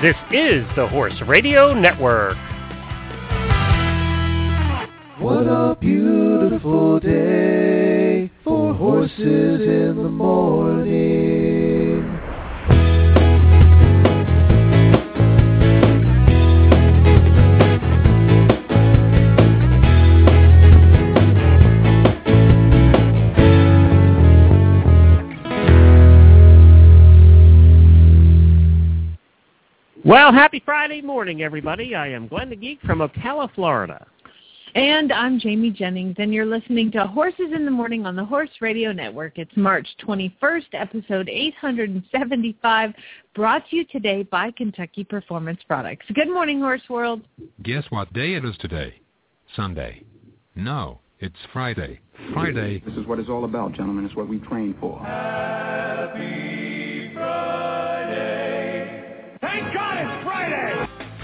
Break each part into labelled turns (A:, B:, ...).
A: This is the Horse Radio Network.
B: What a beautiful day for horses in the morning.
A: Well, happy Friday morning, everybody. I am Glenn the Geek from Ocala, Florida.
C: And I'm Jamie Jennings, and you're listening to Horses in the Morning on the Horse Radio Network. It's March 21st, episode 875, brought to you today by Kentucky Performance Products. Good morning, Horse World.
D: Guess what day it is today? Sunday. No, it's Friday. Friday.
E: This is what it's all about, gentlemen. It's what we train for.
F: Happy Friday. Thank God it's Friday.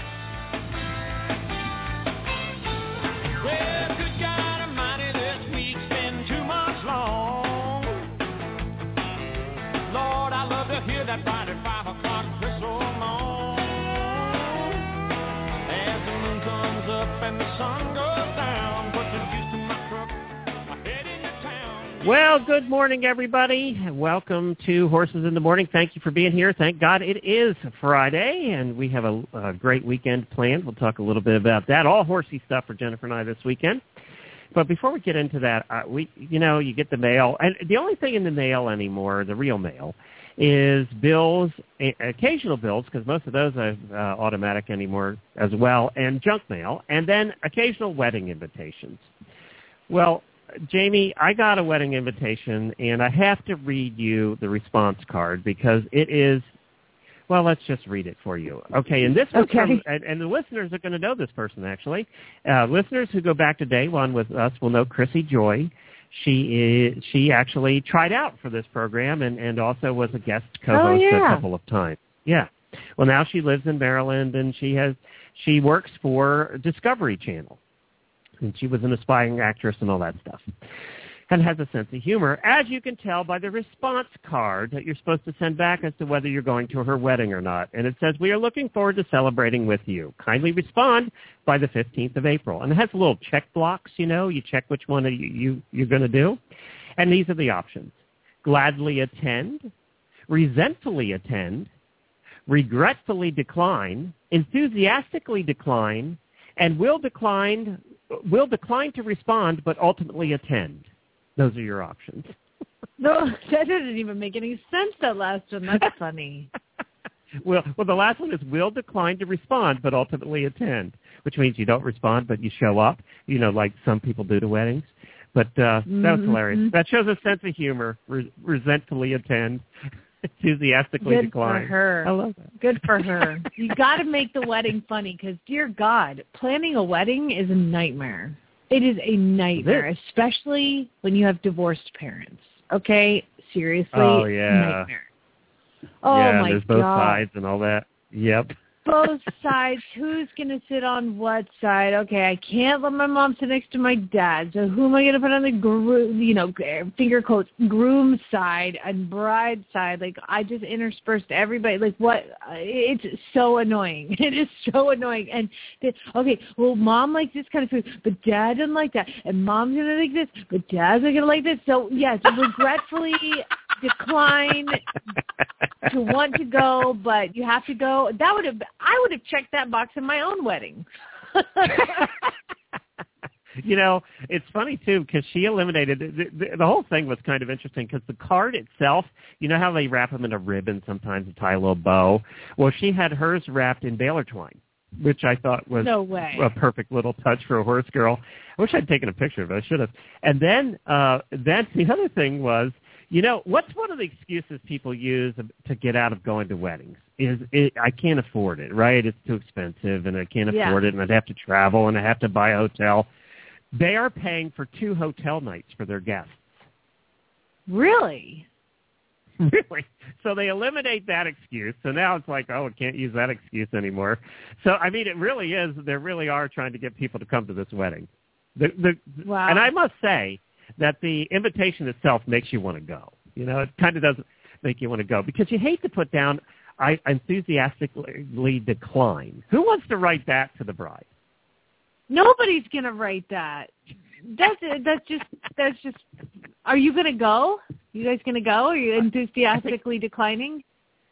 F: Well, good God Almighty, this week's been too much long. Lord, I love to hear that Friday 5 o'clock whistle long. As the moon comes up and the sun goes down, put the juice in my truck, I'm heading to town.
A: Well, good morning, everybody. Welcome to Horses in the Morning. Thank you for being here. Thank God it is Friday, and we have a great weekend planned. We'll talk a little bit about that. All horsey stuff for Jennifer and I this weekend. But before we get into that, you get the mail. And the only thing in the mail anymore, the real mail, is bills, occasional bills, because most of those are automatic anymore as well, and junk mail, and then occasional wedding invitations. Well, Jamie, I got a wedding invitation, and I have to read you the response card because it is, well, let's just read it for you. Okay, and this was from, and the listeners are going to know this person, actually. Listeners who go back to day one with us will know Chrissy Joy. She actually tried out for this program and also was a guest co-host a couple of times. Yeah. Well, now she lives in Maryland, and she works for Discovery Channel. And she was an aspiring actress and all that stuff, and has a sense of humor, as you can tell by the response card that you're supposed to send back as to whether you're going to her wedding or not. And it says, "We are looking forward to celebrating with you. Kindly respond by the 15th of April." And it has little check blocks, you check which one you're going to do. And these are the options: gladly attend, resentfully attend, regretfully decline, enthusiastically decline, and will decline to respond but ultimately attend. Those are your options.
C: No, that didn't even make any sense, that last one. That's funny.
A: Well, the last one is will decline to respond but ultimately attend, which means you don't respond but you show up, like some people do to weddings. But that was hilarious. That shows a sense of humor. Resentfully attend. Enthusiastically decline.
C: Good for her.
A: I love that.
C: Good for her. You got to make the wedding funny because, dear God, planning a wedding is a nightmare. It is a nightmare, especially when you have divorced parents. Okay? Seriously.
A: Oh, yeah.
C: Nightmare. Oh,
A: yeah,
C: my God.
A: There's both sides and all that. Yep.
C: Both sides. Who's going to sit on what side? Okay, I can't let my mom sit next to my dad. So who am I going to put on the finger quotes, groom side and bride side? Like, I just interspersed everybody. Like, what? It's so annoying. It is so annoying. And, okay, well, mom likes this kind of food, but dad doesn't like that. And mom's going to like this, but dad's not going to like this. So, yes, regretfully decline to want to go, but you have to go. I would have checked that box in my own wedding.
A: It's funny, too, because she eliminated, the whole thing was kind of interesting because the card itself, you know how they wrap them in a ribbon sometimes to tie a little bow? Well, she had hers wrapped in baler twine, which I thought was a perfect little touch for a horse girl. I wish I'd taken a picture of it. I should have. And then the other thing was, what's one of the excuses people use to get out of going to weddings? I can't afford it, right? It's too expensive, and I can't afford it, and I'd have to travel, and I have to buy a hotel. They are paying for 2 hotel nights for their guests.
C: Really?
A: Really? So they eliminate that excuse. So now it's like, I can't use that excuse anymore. So, I mean, it really is. They really are trying to get people to come to this wedding.
C: Wow.
A: And I must say that the invitation itself makes you want to go. It kind of doesn't make you want to go because you hate to put down I enthusiastically decline. Who wants to write that to the bride?
C: Nobody's going to write that. That's just. Are you going to go? You guys going to go? Are you enthusiastically declining?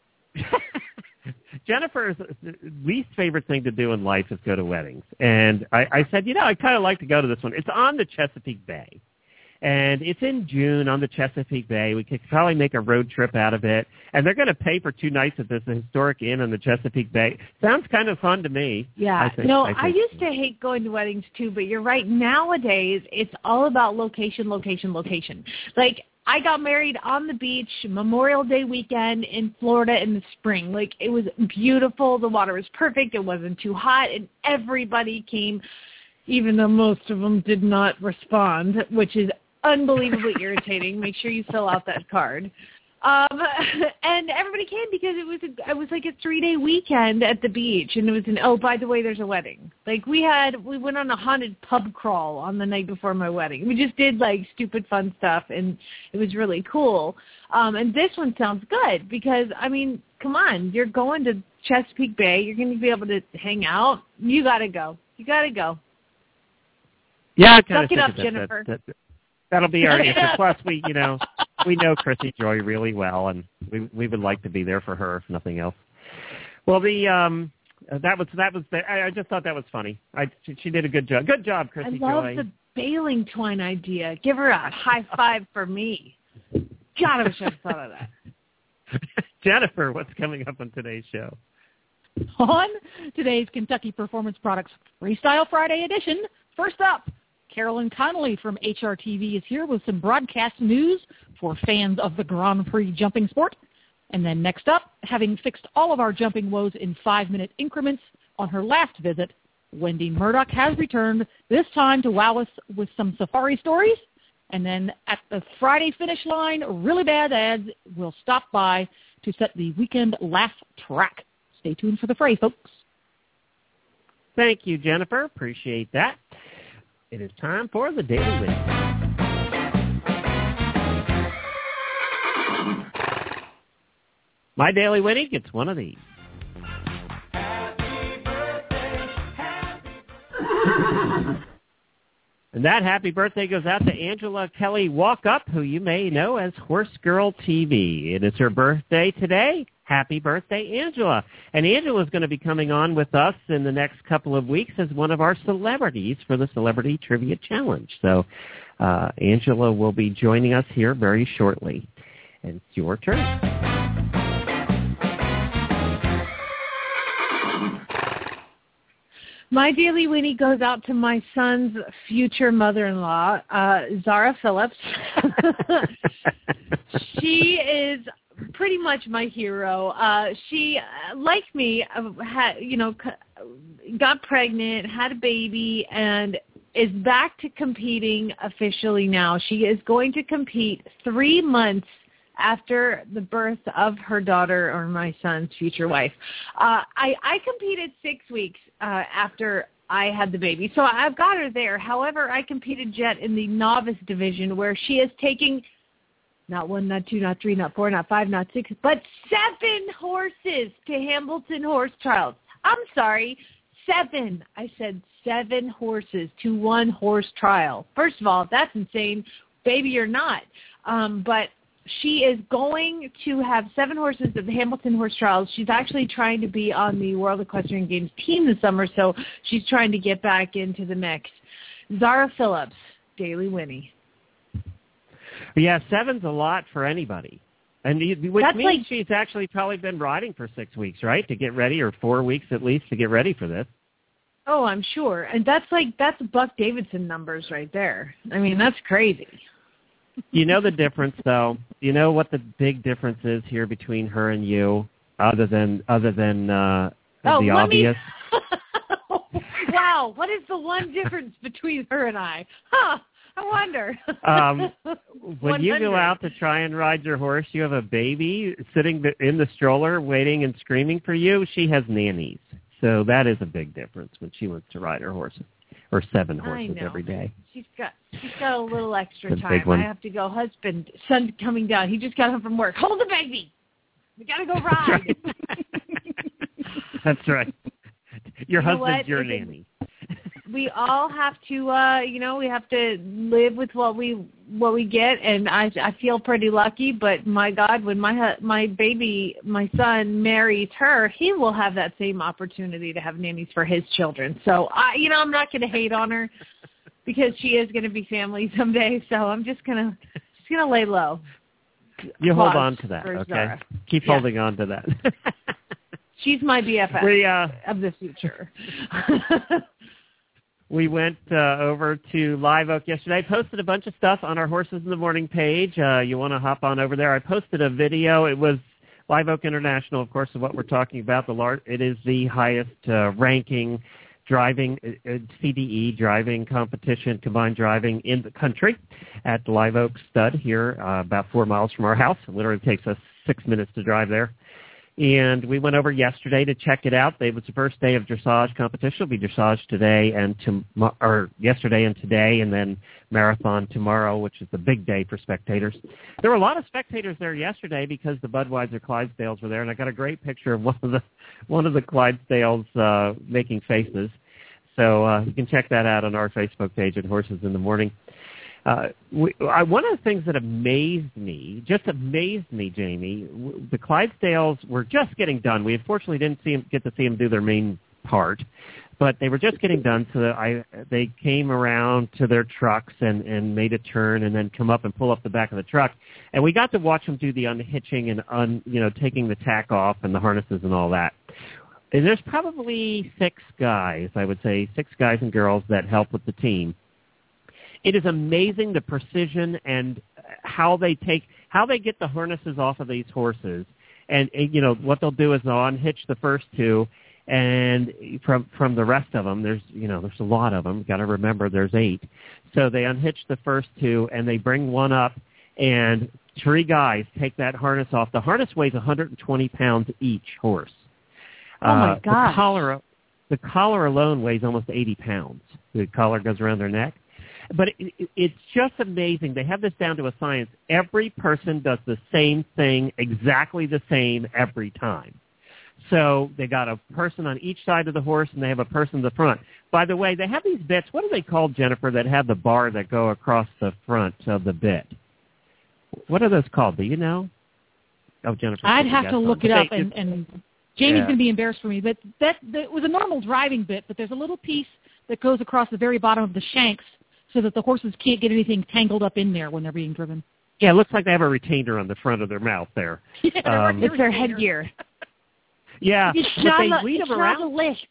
A: Jennifer's least favorite thing to do in life is go to weddings. And I said, I kind of like to go to this one. It's on the Chesapeake Bay. And it's in June on the Chesapeake Bay. We could probably make a road trip out of it. And they're going to pay for 2 nights at this historic inn on the Chesapeake Bay. Sounds kind of fun to me.
C: Yeah. I used to hate going to weddings too, but you're right. Nowadays, it's all about location, location, location. Like, I got married on the beach Memorial Day weekend in Florida in the spring. Like, it was beautiful. The water was perfect. It wasn't too hot. And everybody came, even though most of them did not respond, which is unbelievably irritating. Make sure you fill out that card. And everybody came because it was like a 3-day weekend at the beach, and it was by the way, there's a wedding. Like we went on a haunted pub crawl on the night before my wedding. We just did like stupid fun stuff, and it was really cool. And this one sounds good because come on, you're going to Chesapeake Bay, you're going to be able to hang out. You got to go.
A: Yeah, I kind of
C: suck it up, Jennifer.
A: That'll be our answer. Plus, we know Chrissy Joy really well, and we would like to be there for her, if nothing else. Well, that was. I just thought that was funny. She did a good job. Good job, Chrissy Joy.
C: I love the bailing twine idea. Give her a high five for me. God, I wish I thought of that.
A: Jennifer, what's coming up on today's show?
G: On today's Kentucky Performance Products Freestyle Friday edition, first up, Carolyn Connolly from HRTV is here with some broadcast news for fans of the Grand Prix jumping sport. And then next up, having fixed all of our jumping woes in 5-minute increments on her last visit, Wendy Murdoch has returned, this time to wow us with some safari stories. And then at the Friday finish line, Really Bad Ads will stop by to set the weekend laugh track. Stay tuned for the fray, folks.
A: Thank you, Jennifer. Appreciate that. It is time for the Daily Winnie. My Daily Winnie gets one of these. And that happy birthday goes out to Angela Kelly Walkup, who you may know as Horse Girl TV. It is her birthday today. Happy birthday, Angela. And Angela is going to be coming on with us in the next couple of weeks as one of our celebrities for the Celebrity Trivia Challenge. So Angela will be joining us here very shortly. And it's your turn.
C: My Daily Winnie goes out to my son's future mother-in-law, Zara Phillips. She is pretty much my hero. She, like me, got pregnant, had a baby, and is back to competing officially now. She is going to compete 3 months after the birth of her daughter or my son's future wife. I competed 6 weeks after I had the baby, so I've got her there. However, I competed Jet in the novice division where she is taking not 1, not 2, not 3, not 4, not 5, not 6, but 7 horses to Hamilton Horse Trials. I'm sorry, 7. I said 7 horses to 1 horse trial. First of all, that's insane. Baby or not. But she is going to have 7 horses at the Hamilton Horse Trials. She's actually trying to be on the World Equestrian Games team this summer, so she's trying to get back into the mix. Zara Phillips, Daily Winnie.
A: Yeah, 7's a lot for anybody. And which means she's actually probably been riding for 6 weeks, right, to get ready, or 4 weeks at least to get ready for this.
C: Oh, I'm sure. And that's Buck Davidson numbers right there. I mean, that's crazy.
A: You know the difference, though? You know what the big difference is here between her and you, other than the obvious?
C: Wow, what is the one difference between her and I? Huh, I wonder.
A: When you go out to try and ride your horse, you have a baby sitting in the stroller waiting and screaming for you. She has nannies. So that is a big difference when she wants to ride her horses, or 7 horses every day. She's got
C: a little extra time. I have to go. Son coming down. He just got home from work. Hold the baby. We got to go ride.
A: That's right. Your
C: You know
A: husband's
C: what?
A: your nanny.
C: We all have to, we have to live with what we get, and I feel pretty lucky. But my God, when my baby, my son marries her, he will have that same opportunity to have nannies for his children. So I'm not going to hate on her because she is going to be family someday. So I'm just gonna lay low.
A: You hold on to that, okay?
C: Zara.
A: Keep holding on to that.
C: She's my BFF of the future.
A: We went over to Live Oak yesterday. I posted a bunch of stuff on our Horses in the Morning page. You want to hop on over there. I posted a video. It was Live Oak International, of course, is what we're talking about. It is the highest ranking driving CDE driving competition, combined driving in the country at the Live Oak Stud here about 4 miles from our house. It literally takes us 6 minutes to drive there. And we went over yesterday to check it out. It was the first day of dressage competition. It'll be dressage today and yesterday and today, and then marathon tomorrow, which is the big day for spectators. There were a lot of spectators there yesterday because the Budweiser Clydesdales were there, and I got a great picture of one of the Clydesdales making faces. So you can check that out on our Facebook page at Horses in the Morning. One of the things that amazed me, Jamie, the Clydesdales were just getting done. We unfortunately didn't get to see them do their main part, but they were just getting done. So they came around to their trucks and made a turn and then come up and pull up the back of the truck. And we got to watch them do the unhitching and taking the tack off and the harnesses and all that. And there's probably 6 guys, I would say, 6 guys and girls that help with the team. It is amazing the precision and how they get the harnesses off of these horses. And what they'll do is they'll unhitch the first 2, and from the rest of them, there's a lot of them. Got to remember there's 8. So they unhitch the first 2, and they bring one up, and 3 guys take that harness off. The harness weighs 120 pounds each horse.
C: Oh my gosh!
A: The collar alone weighs almost 80 pounds. The collar goes around their neck. But it's just amazing. They have this down to a science. Every person does the same thing, exactly the same every time. So they got a person on each side of the horse, and they have a person in the front. By the way, they have these bits. What are they called, Jennifer, that have the bar that go across the front of the bit? What are those called? Do you know? Oh, Jennifer.
G: I'd have to look it up, and Jamie's going to be embarrassed for me. But that was a normal driving bit, but there's a little piece that goes across the very bottom of the shanks, so that the horses can't get anything tangled up in there when they're being driven.
A: Yeah, it looks like they have a retainer on the front of their mouth there.
C: It's their headgear.
A: Yeah,
C: It's not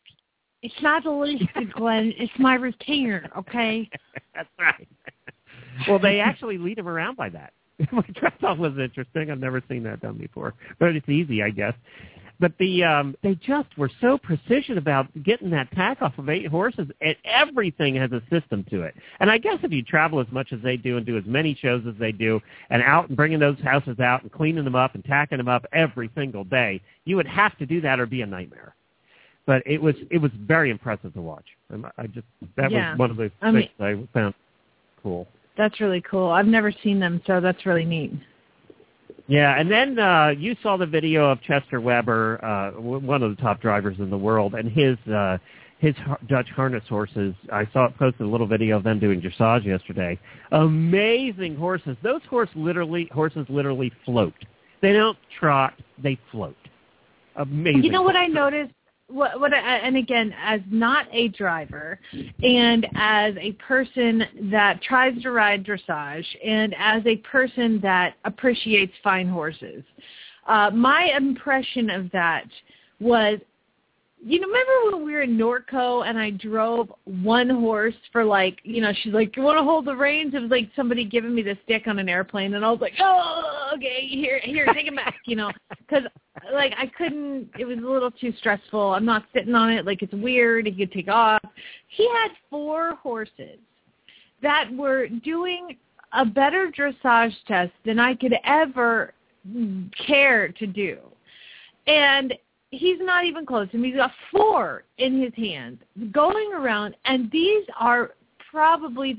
C: a lift, Glenn. It's my retainer, okay?
A: That's right. Well, they actually lead them around by that. Which I thought was interesting. I've never seen that done before. But it's easy, I guess. But they just were so precision about getting that tack off of 8 horses, and everything has a system to it. And I guess if you travel as much as they do and do as many shows as they do, and out and bringing those houses out and cleaning them up and tacking them up every single day, you would have to do that or be a nightmare. But it was very impressive to watch. And that was one of the things I found cool.
C: That's really cool. I've never seen them, so that's really neat.
A: Yeah, and then you saw the video of Chester Weber, one of the top drivers in the world, and his Dutch harness horses. I posted a little video of them doing dressage yesterday. Amazing horses. Those horses literally float. They don't trot, they float. Amazing.
C: You know what I noticed? And again, as not a driver, and as a person that tries to ride dressage, and as a person that appreciates fine horses, my impression of that was, remember when we were in Norco and I drove one horse for she's like, you want to hold the reins? It was like somebody giving me the stick on an airplane, and I was like, oh, okay, here, take him back, because I couldn't, it was a little too stressful. I'm not sitting on it. It's weird. He could take off. He had 4 horses that were doing a better dressage test than I could ever care to do. And he's not even close to him. He's got 4 in his hands going around, and these are probably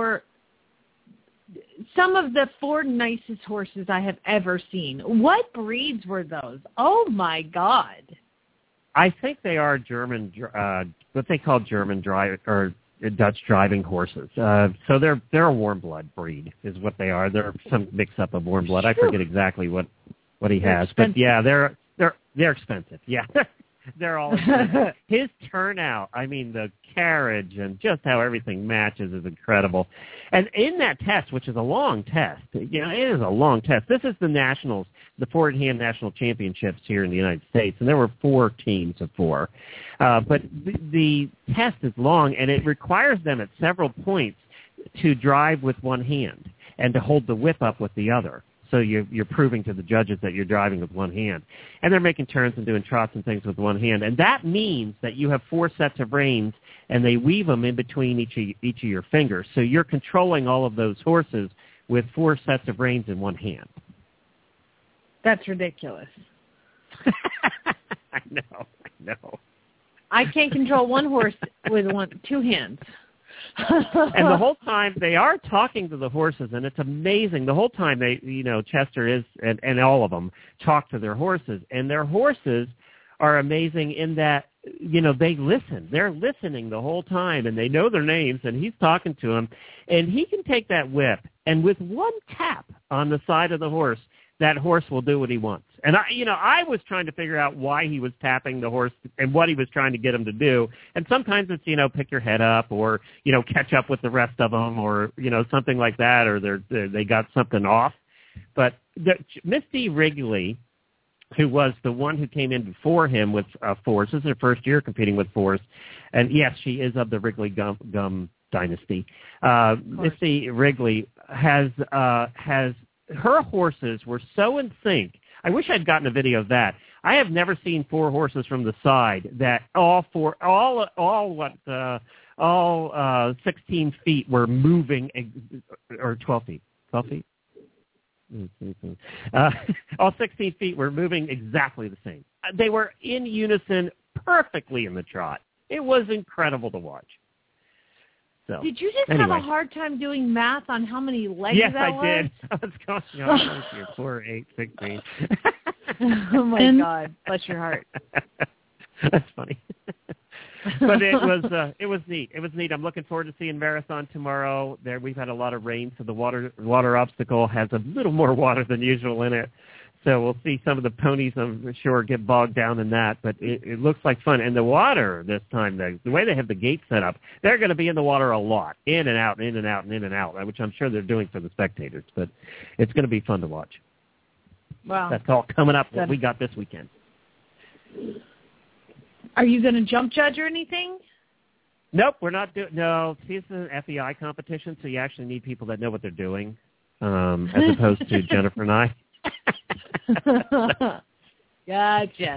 C: some of the 4 nicest horses I have ever seen. What breeds were those? Oh, my God.
A: I think they are German, what they call German or Dutch driving horses. So they're a warm blood breed, is what they are. They're some mix up of warm blood. I forget exactly what he has, but yeah, they're expensive. Yeah. They're all his turnout. I mean, the carriage and just how everything matches is incredible. And in that test, which is a long test, it is a long test. This is the Nationals, the four-in-hand national championships here in the United States, and there were 4 teams of 4. But the test is long, and it requires them at several points to drive with one hand and to hold the whip up with the other. So you're proving to the judges that you're driving with one hand. And they're making turns and doing trots and things with one hand. And that means that you have 4 sets of reins, and they weave them in between each of your fingers. So you're controlling all of those horses with 4 sets of reins in one hand.
C: That's ridiculous.
A: I know.
C: I can't control one horse with 2 hands.
A: And the whole time they are talking to the horses, and it's amazing. The whole time they, Chester is, and all of them talk to their horses, and their horses are amazing in that, they listen. They're listening the whole time, and they know their names, and he's talking to them, and he can take that whip, and with one tap on the side of the horse, that horse will do what he wants. And I was trying to figure out why he was tapping the horse and what he was trying to get him to do. And sometimes it's, pick your head up or, catch up with the rest of them or, something like that, or they got something off. But Misty Wrigley, who was the one who came in before him with Force, this is her first year competing with Force. And yes, she is of the Wrigley Gum dynasty. Misty Wrigley has her horses were so in sync. I wish I'd gotten a video of that. I have never seen 4 horses from the side that all 16 feet were moving, or 12 feet. 12 feet? All 16 feet were moving exactly the same. They were in unison perfectly in the trot. It was incredible to watch. So,
C: did you just have a hard time doing math on how many legs
A: that
C: was?
A: Yes, I did. I was going on 4, 8, 16.
C: Oh, my God. Bless your heart.
A: That's funny. But it was neat. It was neat. I'm looking forward to seeing Marathon tomorrow. There, we've had a lot of rain, so the water obstacle has a little more water than usual in it. So we'll see some of the ponies, I'm sure, get bogged down in that. But it looks like fun. And the water this time, the way they have the gate set up, they're going to be in the water a lot, in and out, in and out, and in and out, which I'm sure they're doing for the spectators. But it's going to be fun to watch.
C: Wow.
A: That's all coming up, what we got this weekend.
C: Are you going to jump judge or anything?
A: Nope, we're not doing. No, see, it's an FEI competition, so you actually need people that know what they're doing, as opposed to Jennifer and I.
C: Gotcha.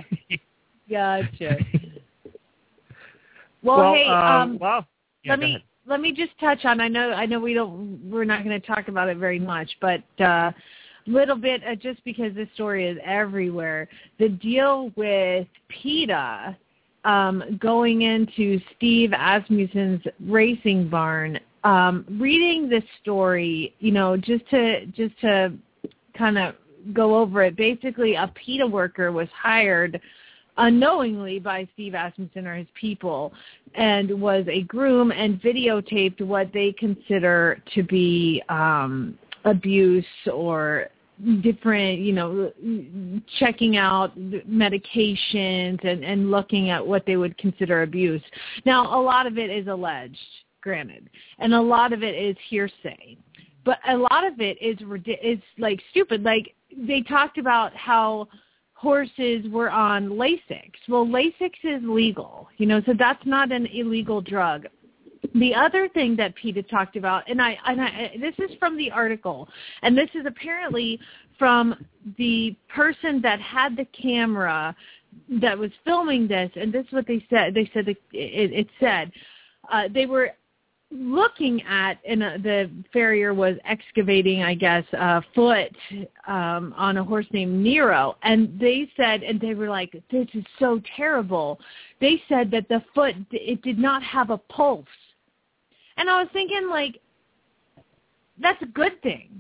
C: Well, hey, let me just touch on. I know we're not going to talk about it very much, but little bit just because this story is everywhere. The deal with PETA going into Steve Asmussen's racing barn. Reading this story, just to kind of go over it. Basically, a PETA worker was hired unknowingly by Steve Asmussen or his people and was a groom and videotaped what they consider to be abuse or different, checking out medications and looking at what they would consider abuse. Now, a lot of it is alleged, granted, and a lot of it is hearsay. But a lot of it is like stupid. Like they talked about how horses were on Lasix. Well, Lasix is legal, so that's not an illegal drug. The other thing that PETA talked about, and I this is from the article, and this is apparently from the person that had the camera that was filming this, and this is what they said. They said that it said they were looking at, and the farrier was excavating, I guess, a foot on a horse named Nero, and they said, and they were like, this is so terrible. They said that the foot, it did not have a pulse. And I was thinking, like, that's a good thing.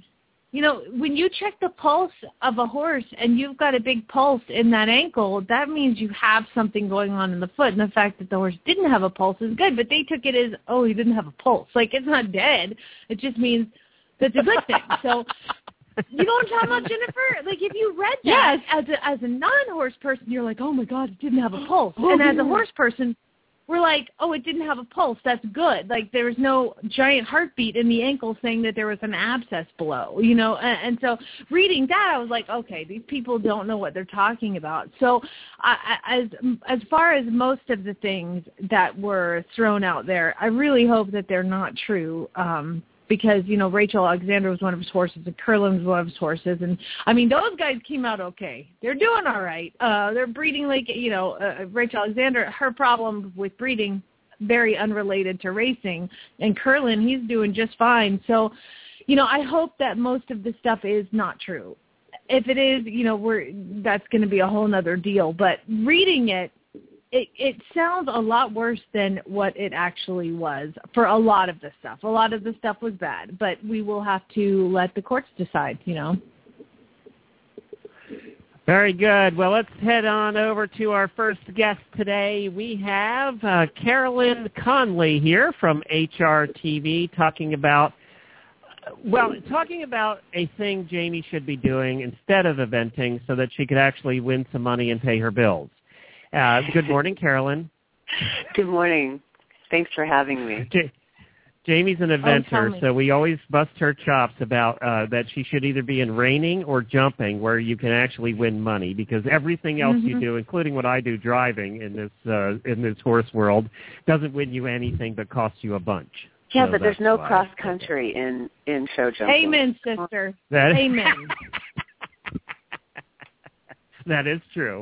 C: when you check the pulse of a horse and you've got a big pulse in that ankle, that means you have something going on in the foot. And the fact that the horse didn't have a pulse is good, but they took it as, oh, he didn't have a pulse. Like, it's not dead. It just means that's a good thing. So, you know what I'm talking about, Jennifer? Like, if you read that as a non-horse person, you're like, oh, my God, it didn't have a pulse. And as a horse person, we're like, oh, it didn't have a pulse. That's good. Like, there was no giant heartbeat in the ankle saying that there was an abscess below, And so reading that, I was like, okay, these people don't know what they're talking about. So as far as most of the things that were thrown out there, I really hope that they're not true. Because, Rachel Alexander was one of his horses and Curlin was one of his horses. And, I mean, those guys came out okay. They're doing all right. They're breeding like, Rachel Alexander, her problem with breeding, very unrelated to racing. And Curlin, he's doing just fine. So, I hope that most of the stuff is not true. If it is, that's going to be a whole nother deal. But reading it sounds a lot worse than what it actually was for a lot of the stuff. A lot of the stuff was bad, but we will have to let the courts decide,
A: Very good. Well, let's head on over to our first guest today. We have Carolyn Conley here from HRTV talking about a thing Jamie should be doing instead of eventing so that she could actually win some money and pay her bills. Good morning, Carolyn.
H: Good morning. Thanks for having me.
A: Jamie's an eventer, so we always bust her chops about that she should either be in reining or jumping, where you can actually win money, because everything else you do, including what I do driving in this horse world, doesn't win you anything but costs you a bunch.
H: Yeah, so but there's no cross country in show jumping.
C: Amen, sister. Amen.
A: That is true.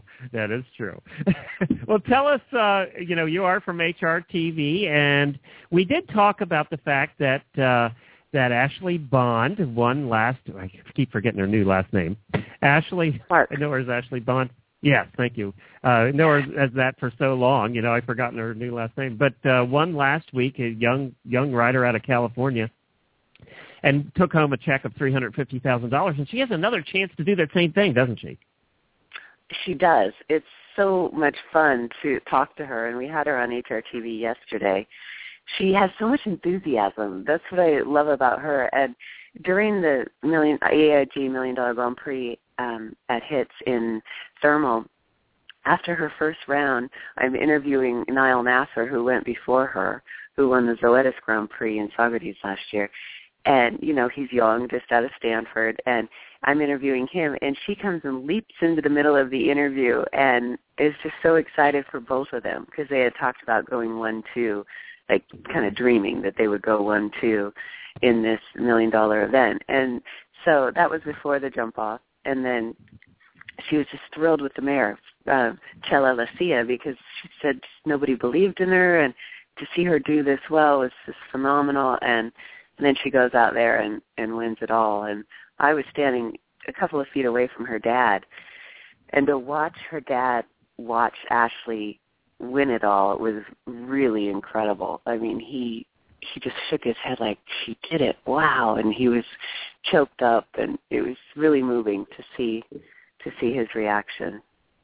A: Well, tell us, you are from HRTV, and we did talk about the fact that Ashley Bond won I keep forgetting her new last name. Ashley,
H: Clark.
A: I know her as Ashley Bond. Yes, thank you. I know her as that for so long, I've forgotten her new last name. But won last week, a young rider out of California, and took home a check of $350,000. And she has another chance to do that same thing, doesn't she?
H: She does. It's so much fun to talk to her, and we had her on HRTV yesterday. She has so much enthusiasm. That's what I love about her. And during the AIG $1 Million Grand Prix at HITS in Thermal, after her first round, I'm interviewing Niall Nasser, who went before her, who won the Zoetis Grand Prix in Saugerties last year. And, he's young, just out of Stanford, and I'm interviewing him, and she comes and leaps into the middle of the interview and is just so excited for both of them, because they had talked about going 1-2, like kind of dreaming that they would go 1-2 in this $1 million event. And so that was before the jump-off. And then she was just thrilled with the mare, Cella Lucia, because she said nobody believed in her, and to see her do this well was just phenomenal. And then she goes out there and wins it all. And I was standing a couple of feet away from her dad, and to watch her dad watch Ashley win it all, it was really incredible. I mean, he just shook his head like, she did it, wow, and he was choked up, and it was really moving to see his reaction.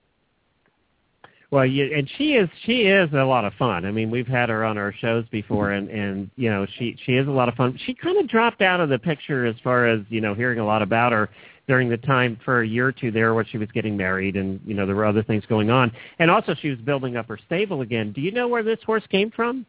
A: Well, and she is a lot of fun. I mean, we've had her on our shows before, and she is a lot of fun. She kind of dropped out of the picture as far as hearing a lot about her during the time for a year or two there when she was getting married, and there were other things going on. And also, she was building up her stable again. Do you know where this horse came from?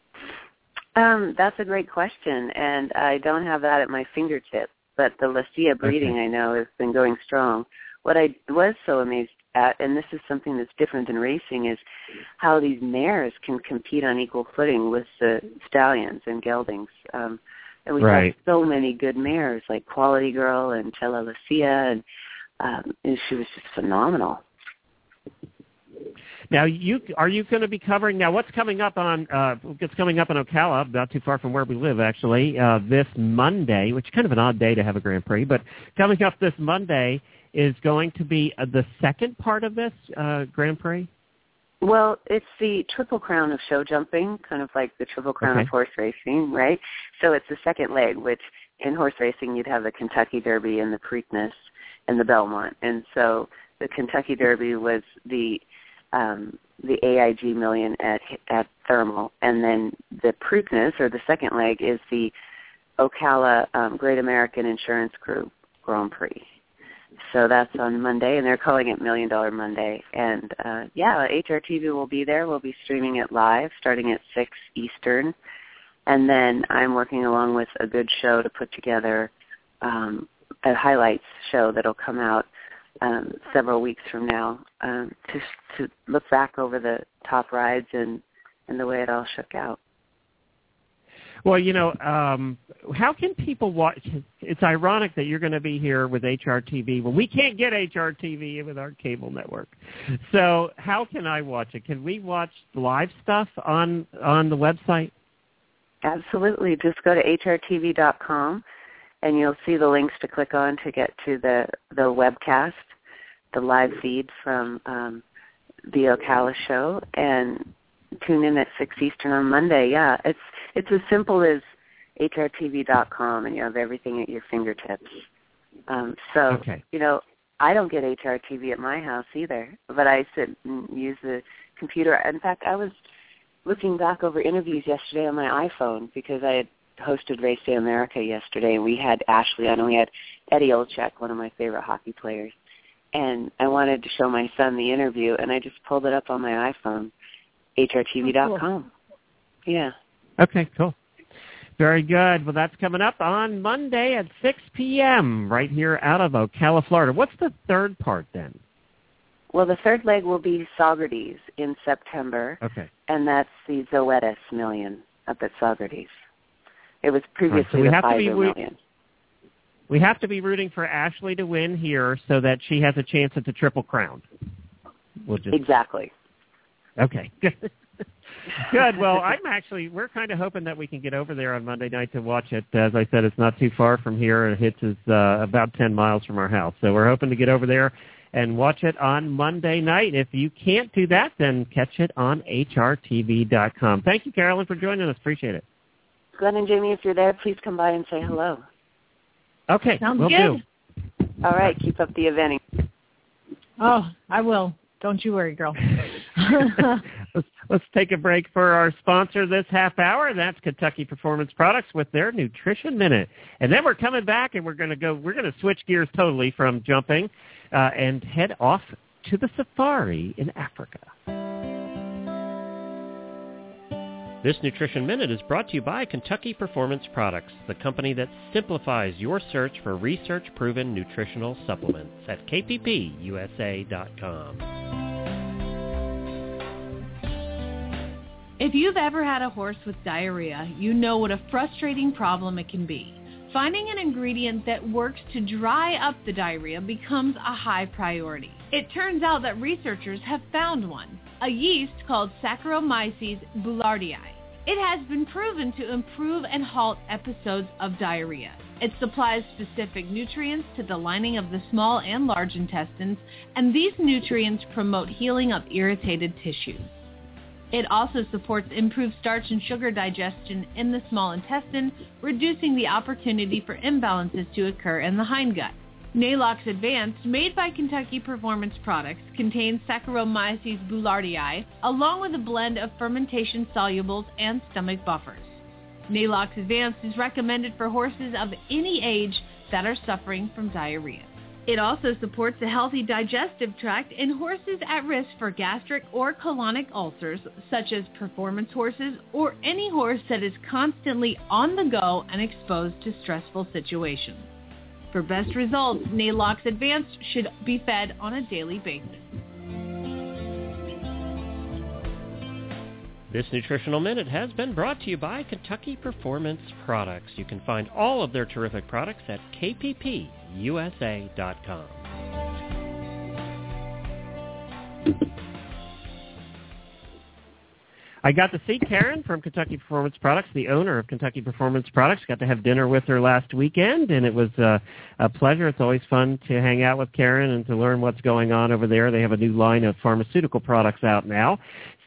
H: That's a great question, and I don't have that at my fingertips. But the Lucia breeding, I know, has been going strong. What I was so amazed at, and this is something that's different than racing, is how these mares can compete on equal footing with the stallions and geldings. And we've got so many good mares, like Quality Girl and Cella Lucia, and she was just phenomenal.
A: Now, are you going to be covering now? What's coming up on Ocala, not too far from where we live, actually, this Monday, which is kind of an odd day to have a Grand Prix, but coming up this Monday is going to be the second part of this Grand Prix?
H: Well, it's the Triple Crown of show jumping, kind of like the Triple Crown of horse racing, right? So it's the second leg, which in horse racing, you'd have the Kentucky Derby and the Preakness and the Belmont. And so the Kentucky Derby was the AIG Million at Thermal, and then the Preakness, or the second leg, is the Ocala Great American Insurance Group Grand Prix. So that's on Monday, and they're calling it $1 Million Monday. And, HRTV will be there. We'll be streaming it live starting at 6 Eastern. And then I'm working along with a good show to put together a highlights show that'll come out several weeks from now to look back over the top rides and the way it all shook out.
A: Well, how can people watch? It's ironic that you're going to be here with HRTV. Well, we can't get HRTV with our cable network. So how can I watch it? Can we watch live stuff on the website?
H: Absolutely. Just go to hrtv.com, and you'll see the links to click on to get to the webcast, the live feed from the Ocala show, and tune in at 6 Eastern on Monday. Yeah, it's as simple as hrtv.com, and you have everything at your fingertips.
A: Okay.
H: I don't get HRTV at my house either, but I sit and use the computer. In fact, I was looking back over interviews yesterday on my iPhone because I had hosted Race Day America yesterday, and we had Ashley on, and we had Eddie Olczyk, one of my favorite hockey players. And I wanted to show my son the interview, and I just pulled it up on my iPhone, hrtv.com.
C: Oh, cool.
H: Yeah.
A: Okay, cool. Very good. Well, that's coming up on Monday at 6 p.m. right here out of Ocala, Florida. What's the third part then?
H: Well, the third leg will be Saugerties in September.
A: Okay.
H: And that's the Zoetis Million up at Saugerties. It was previously
A: the
H: Pfizer Million.
A: We have to be rooting for Ashley to win here so that she has a chance at the Triple Crown.
H: Exactly.
A: Okay, good. Good. Well, we're kind of hoping that we can get over there on Monday night to watch it. As I said, it's not too far from here. It hits us about 10 miles from our house. So we're hoping to get over there and watch it on Monday night. If you can't do that, then catch it on hrtv.com. Thank you, Carolyn, for joining us. Appreciate it.
H: Glenn and Jamie, if you're there, please come by and say hello.
A: Okay,
C: Sounds
A: will
C: good.
A: do.
H: All right, keep up the eventing.
C: Oh, I will. Don't you worry, girl.
A: Let's take a break for our sponsor this half hour. That's Kentucky Performance Products with their Nutrition Minute. And then we're coming back, and we're going to switch gears totally from jumping and head off to the safari in Africa. This Nutrition Minute is brought to you by Kentucky Performance Products, the company that simplifies your search for research-proven nutritional supplements at kppusa.com.
I: If you've ever had a horse with diarrhea, you know what a frustrating problem it can be. Finding an ingredient that works to dry up the diarrhea becomes a high priority. It turns out that researchers have found one, a yeast called Saccharomyces boulardii. It has been proven to improve and halt episodes of diarrhea. It supplies specific nutrients to the lining of the small and large intestines, and these nutrients promote healing of irritated tissues. It also supports improved starch and sugar digestion in the small intestine, reducing the opportunity for imbalances to occur in the hindgut. Nalox Advanced, made by Kentucky Performance Products, contains Saccharomyces boulardii, along with a blend of fermentation solubles and stomach buffers. Nalox Advanced is recommended for horses of any age that are suffering from diarrhea. It also supports a healthy digestive tract in horses at risk for gastric or colonic ulcers, such as performance horses or any horse that is constantly on the go and exposed to stressful situations. For best results, Nalox Advanced should be fed on a daily basis.
A: This Nutritional Minute has been brought to you by Kentucky Performance Products. You can find all of their terrific products at kppusa.com. I got to see Karen from Kentucky Performance Products, the owner of Kentucky Performance Products. Got to have dinner with her last weekend, and it was a pleasure. It's always fun to hang out with Karen and to learn what's going on over there. They have a new line of pharmaceutical products out now.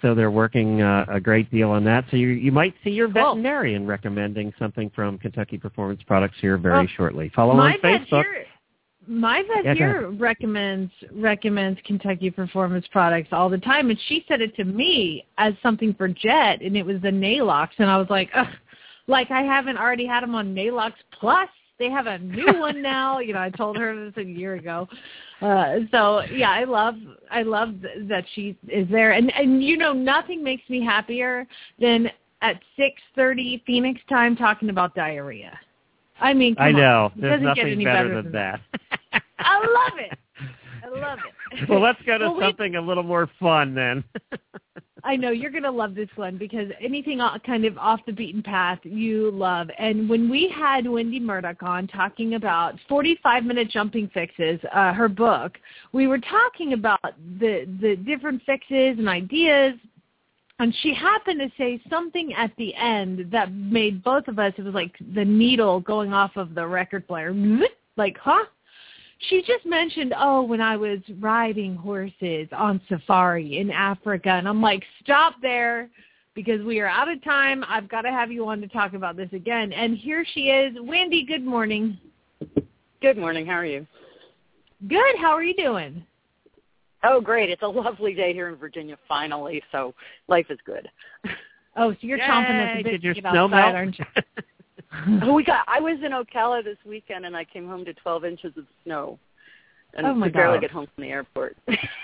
A: so they're working a great deal on that. So you might see your veterinarian recommending something from Kentucky Performance Products here very shortly. Follow on Facebook.
C: My vet here recommends Kentucky Performance Products all the time, and she said it to me as something for Jet, and it was the Nalox, and I was like, ugh, like I haven't already had them on Nalox Plus. They have a new one now. I told her this a year ago. So yeah, I love that she is there, and nothing makes me happier than at 6:30 Phoenix time talking about diarrhea. I mean, come
A: I know.
C: on.
A: There's nothing better than that.
C: I love it.
A: Well, let's go to something a little more fun then.
C: I know you're going to love this one because anything kind of off the beaten path you love. And when we had Wendy Murdoch on talking about 45-minute jumping fixes, her book, we were talking about the different fixes and ideas. And she happened to say something at the end that made both of us, it was like the needle going off of the record player. Like, huh? She just mentioned, when I was riding horses on safari in Africa. And I'm like, stop there because we are out of time. I've got to have you on to talk about this again. And here she is. Wendy, good morning.
J: Good morning. How are you?
C: Good. How are you doing?
J: Oh, great. It's a lovely day here in Virginia, finally, so life is good.
C: Oh, so you're chomping at the bit to get
A: outside,
C: aren't you?
J: I was in Ocala this weekend, and I came home to 12 inches of snow. And
C: my
J: could barely
C: God.
J: get home from the airport.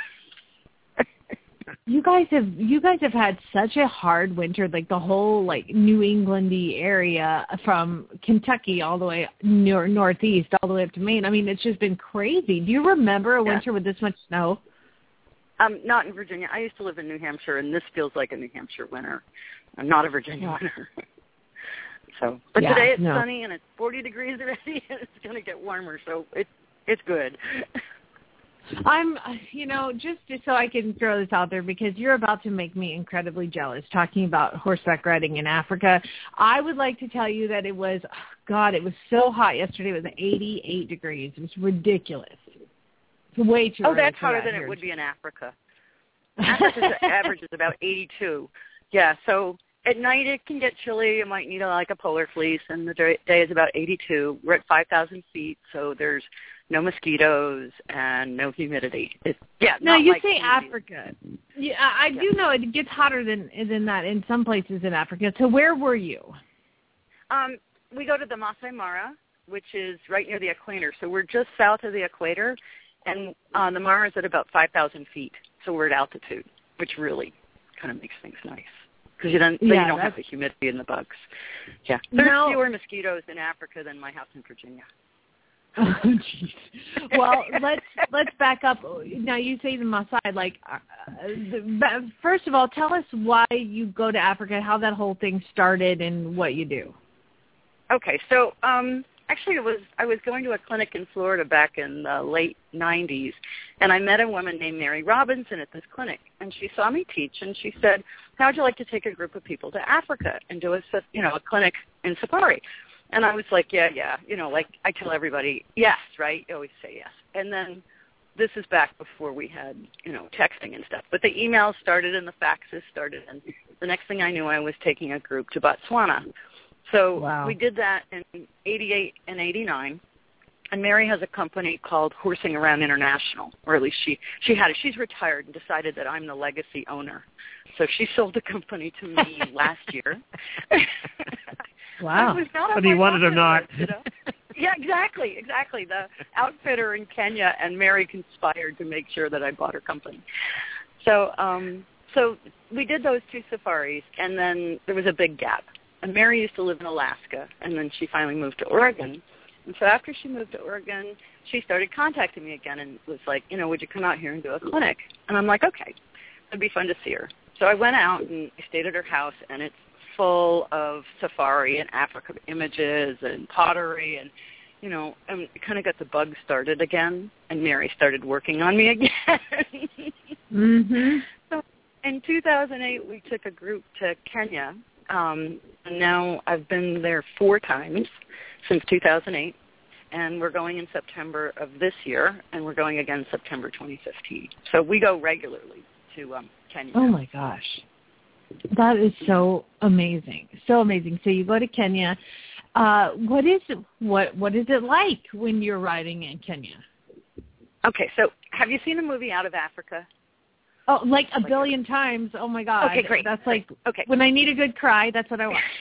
C: You guys have had such a hard winter, like the whole New England-y area from Kentucky all the way northeast, all the way up to Maine. I mean, it's just been crazy. Do you remember a winter with this much snow?
J: Not in Virginia. I used to live in New Hampshire, and this feels like a New Hampshire winter. I'm not a Virginia winter. But today it's sunny, and it's 40 degrees already, and it's going to get warmer, so it's good.
C: I'm, just so I can throw this out there, because you're about to make me incredibly jealous talking about horseback riding in Africa. I would like to tell you that it was so hot yesterday. It was 88 degrees. It was ridiculous. It's way too early.
J: That's hotter than it would be in Africa. Africa's average is about 82. Yeah, so at night it can get chilly. You might need a polar fleece, and the day is about 82. We're at 5,000 feet, so there's no mosquitoes and no humidity.
C: No, you say Africa. Yeah, I do know it gets hotter than that in some places in Africa. So where were you?
J: We go to the Masai Mara, which is right near the equator. So we're just south of the equator, and the Mara is at about 5,000 feet. So we're at altitude, which really kind of makes things nice. Because you don't have the humidity and the bugs. Yeah, there's fewer mosquitoes in Africa than my house in Virginia.
C: Oh, jeez. Well, let's back up. Now, you say the Maasai. First of all, tell us why you go to Africa, how that whole thing started, and what you do.
J: Okay, so actually, I was going to a clinic in Florida back in the late 90s, and I met a woman named Mary Robinson at this clinic, and she saw me teach, and she said, "How would you like to take a group of people to Africa and do a clinic in safari?" And I was like, yeah, I tell everybody, yes, right? You always say yes. And then this is back before we had, texting and stuff. But the emails started and the faxes started, and the next thing I knew, I was taking a group to Botswana. So we did that in 88 and 89. And Mary has a company called Horsing Around International, or at least she had it. She's retired and decided that I'm the legacy owner. So she sold the company to me last year.
A: Wow. Whether you wanted or not.
J: Yeah, exactly. The outfitter in Kenya and Mary conspired to make sure that I bought her company. So we did those 2 safaris, and then there was a big gap. And Mary used to live in Alaska, and then she finally moved to Oregon. And so after she moved to Oregon, she started contacting me again and was like, would you come out here and do a clinic? And I'm like, okay, it'd be fun to see her. So I went out and I stayed at her house, and it's full of safari and Africa images and pottery, and and it kind of got the bug started again, and Mary started working on me again.
C: Mm-hmm.
J: So in 2008, we took a group to Kenya, and now I've been there 4 times since 2008, and we're going in September of this year, and we're going again September 2015. So we go regularly to Kenya.
C: Oh my gosh, that is so amazing, so amazing. So you go to Kenya. What is it like when you're riding in Kenya?
J: Okay, so have you seen the movie Out of Africa?
C: Oh, like a billion times. Oh my God.
J: Okay, great.
C: That's like
J: okay.
C: When I need a good cry, that's what I watch.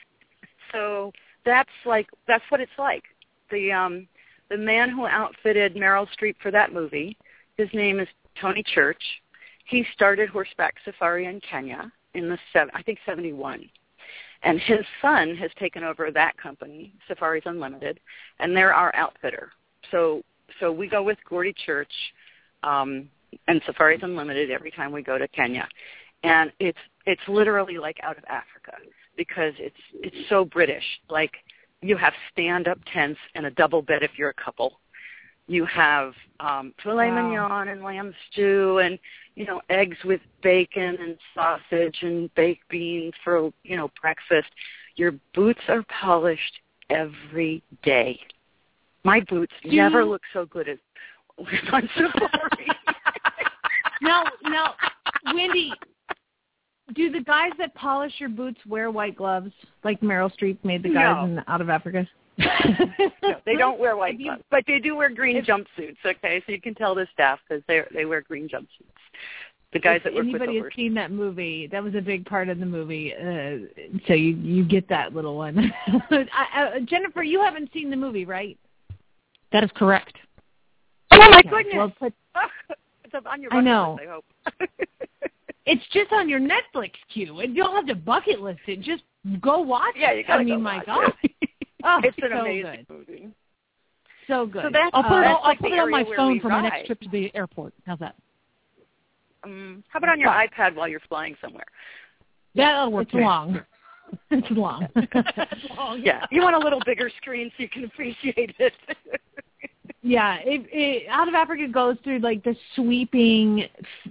J: So that's what it's like. The man who outfitted Meryl Streep for that movie, his name is Tony Church. He started horseback safari in Kenya in I think 71. And his son has taken over that company, Safaris Unlimited, and they're our outfitter. So we go with Gordy Church and Safaris Unlimited every time we go to Kenya. And it's literally like Out of Africa because it's so British. Like you have stand-up tents and a double bed if you're a couple. You have filet mignon and lamb stew and, eggs with bacon and sausage and baked beans for, breakfast. Your boots are polished every day. My boots never look so good as on safari.
C: Now, Wendy, do the guys that polish your boots wear white gloves like Meryl Streep made the guys in Out of Africa?
J: No, they don't wear white gloves, but they do wear green jumpsuits, okay? So you can tell the staff because they wear green jumpsuits. The guys that work with the
C: anybody has seen that movie, that was a big part of the movie, so you get that little one. Jennifer, you haven't seen the movie, right?
G: That is correct.
J: Oh, my goodness. Well, it's up on your bucket list, I hope.
C: It's just on your Netflix queue. You don't have to bucket list it. Just go watch it.
J: Yeah, you gotta
C: my God. Oh,
J: it's an
C: so
J: amazing movie.
C: So good.
J: So that's,
G: I'll put
J: like
G: it on my phone for my
J: ride.
G: next trip to the airport. How's that?
J: How about on your iPad while you're flying somewhere?
G: That'll work.
C: It's long. It's long.
J: Yeah, you want a little bigger screen so you can appreciate it.
C: Yeah, Out of Africa goes through like the sweeping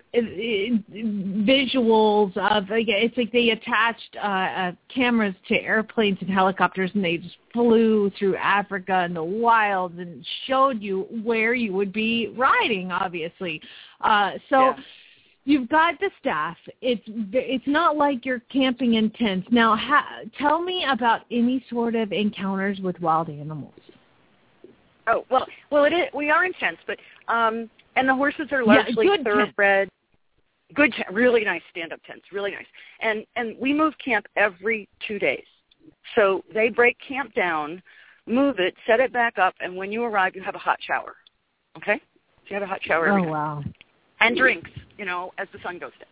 C: visuals of it's like they attached cameras to airplanes and helicopters, and they just flew through Africa and the wilds and showed you where you would be riding, obviously. You've got the staff. It's not like you're camping in tents. Now, tell me about any sort of encounters with wild animals.
J: Oh, well, it is. We are in tents, but and the horses are largely thoroughbred. Good, really nice stand-up tents, really nice. And we move camp every 2 days. So they break camp down, move it, set it back up, and when you arrive, you have a hot shower. Okay? So you have a hot shower every night.
C: Wow.
J: And drinks, as the sun goes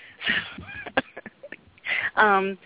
J: down.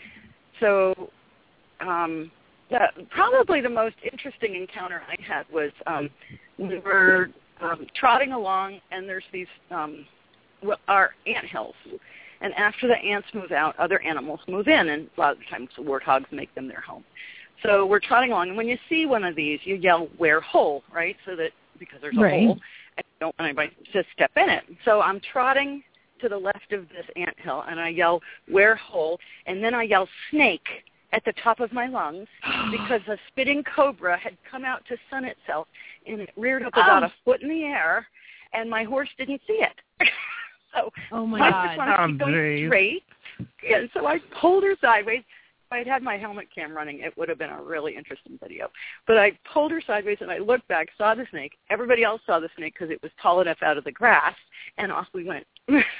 J: Probably the most interesting encounter I had was we were trotting along, and there's these our ant hills. And after the ants move out, other animals move in, and a lot of the times the warthogs make them their home. So we're trotting along, and when you see one of these, you yell, "Where hole," right? So that because there's a hole, and you don't want anybody to step in it. So I'm trotting to the left of this ant hill, and I yell, "Where hole," and then I yell, "Snake," at the top of my lungs because a spitting cobra had come out to sun itself, and it reared up about a foot in the air, and my horse didn't see it. So I just wanted to keep going straight. Yeah, so I pulled her sideways. If I had had my helmet cam running, it would have been a really interesting video. But I pulled her sideways, and I looked back, saw the snake. Everybody else saw the snake because it was tall enough out of the grass, and off we went.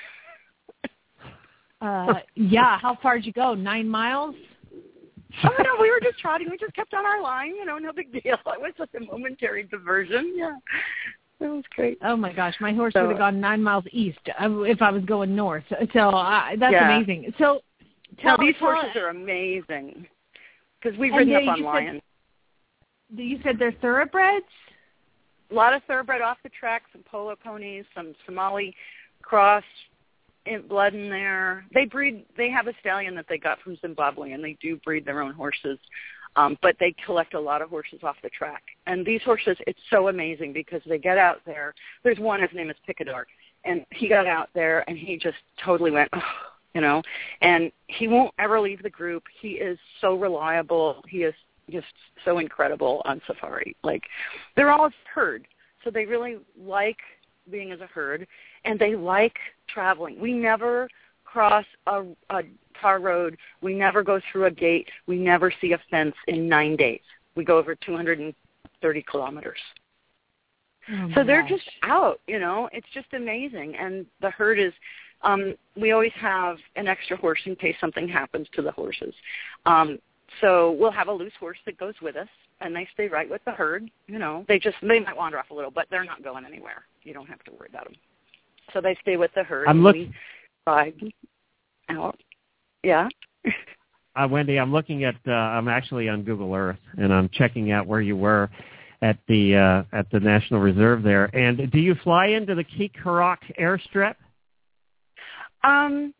C: How far did you go? 9 miles?
J: Oh, no, we were just trotting. We just kept on our line. No big deal. It was just a momentary diversion. Yeah, that was great.
C: Oh, my gosh. My horse would have gone 9 miles east if I was going north. So that's amazing. So
J: these horses are amazing because we've ridden up on lions.
C: You said they're thoroughbreds?
J: A lot of thoroughbred off the track, some polo ponies, some Somali cross blood in there. They have a stallion that they got from Zimbabwe, and they do breed their own horses, but they collect a lot of horses off the track. And these horses, it's so amazing because they get out there. There's one, his name is Picador, and he got out there and he just totally went, and he won't ever leave the group. He is so reliable. He is just so incredible on safari. Like, they're all a herd, so they really like being as a herd, and they like traveling. We never cross a tar road. We never go through a gate. We never see a fence in 9 days. We go over 230 kilometers.
C: Oh,
J: so they're just out, you know. It's just amazing. And the herd is, we always have an extra horse in case something happens to the horses. So we'll have a loose horse that goes with us, and they stay right with the herd. You know, they might wander off a little, but they're not going anywhere. You don't have to worry about them. So they stay with the herd. We ride out. Yeah.
A: Wendy, I'm looking at. I'm actually on Google Earth, and I'm checking out where you were at the National Reserve there. And do you fly into the Keekarok airstrip?
J: I'm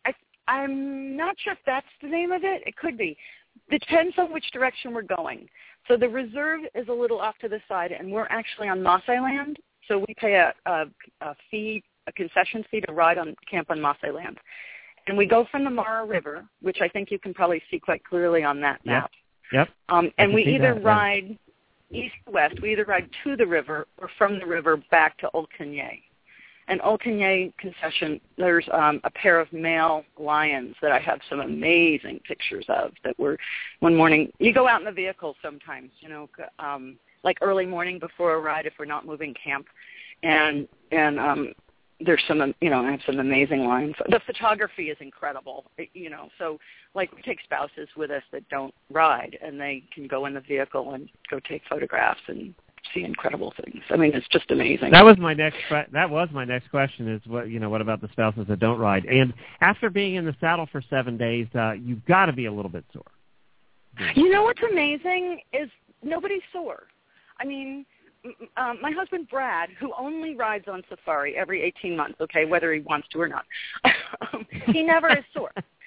J: not sure if that's the name of it. It could be. Depends on which direction we're going. So the reserve is a little off to the side, and we're actually on Maasai land. So we pay a concession fee to camp on Maasai land. And we go from the Mara River, which I think you can probably see quite clearly on that map.
A: Yep.
J: And we either ride east or west. We either ride to the river or from the river back to Old Kanye. And Old Kanye concession, there's a pair of male lions that I have some amazing pictures of that were one morning. You go out in the vehicle sometimes, you know, like early morning before a ride if we're not moving camp. And there's some, you know, I have some amazing lions. The photography is incredible, you know. So, like, we take spouses with us that don't ride, and they can go in the vehicle and go take photographs and see incredible things. I mean, it's just amazing.
A: That was my next question is what about the spouses that don't ride? And after being in the saddle for 7 days, you've got to be a little bit sore.
J: You know what's amazing is nobody's sore. I mean, my husband Brad, who only rides on safari every 18 months, okay, whether he wants to or not, he never is sore.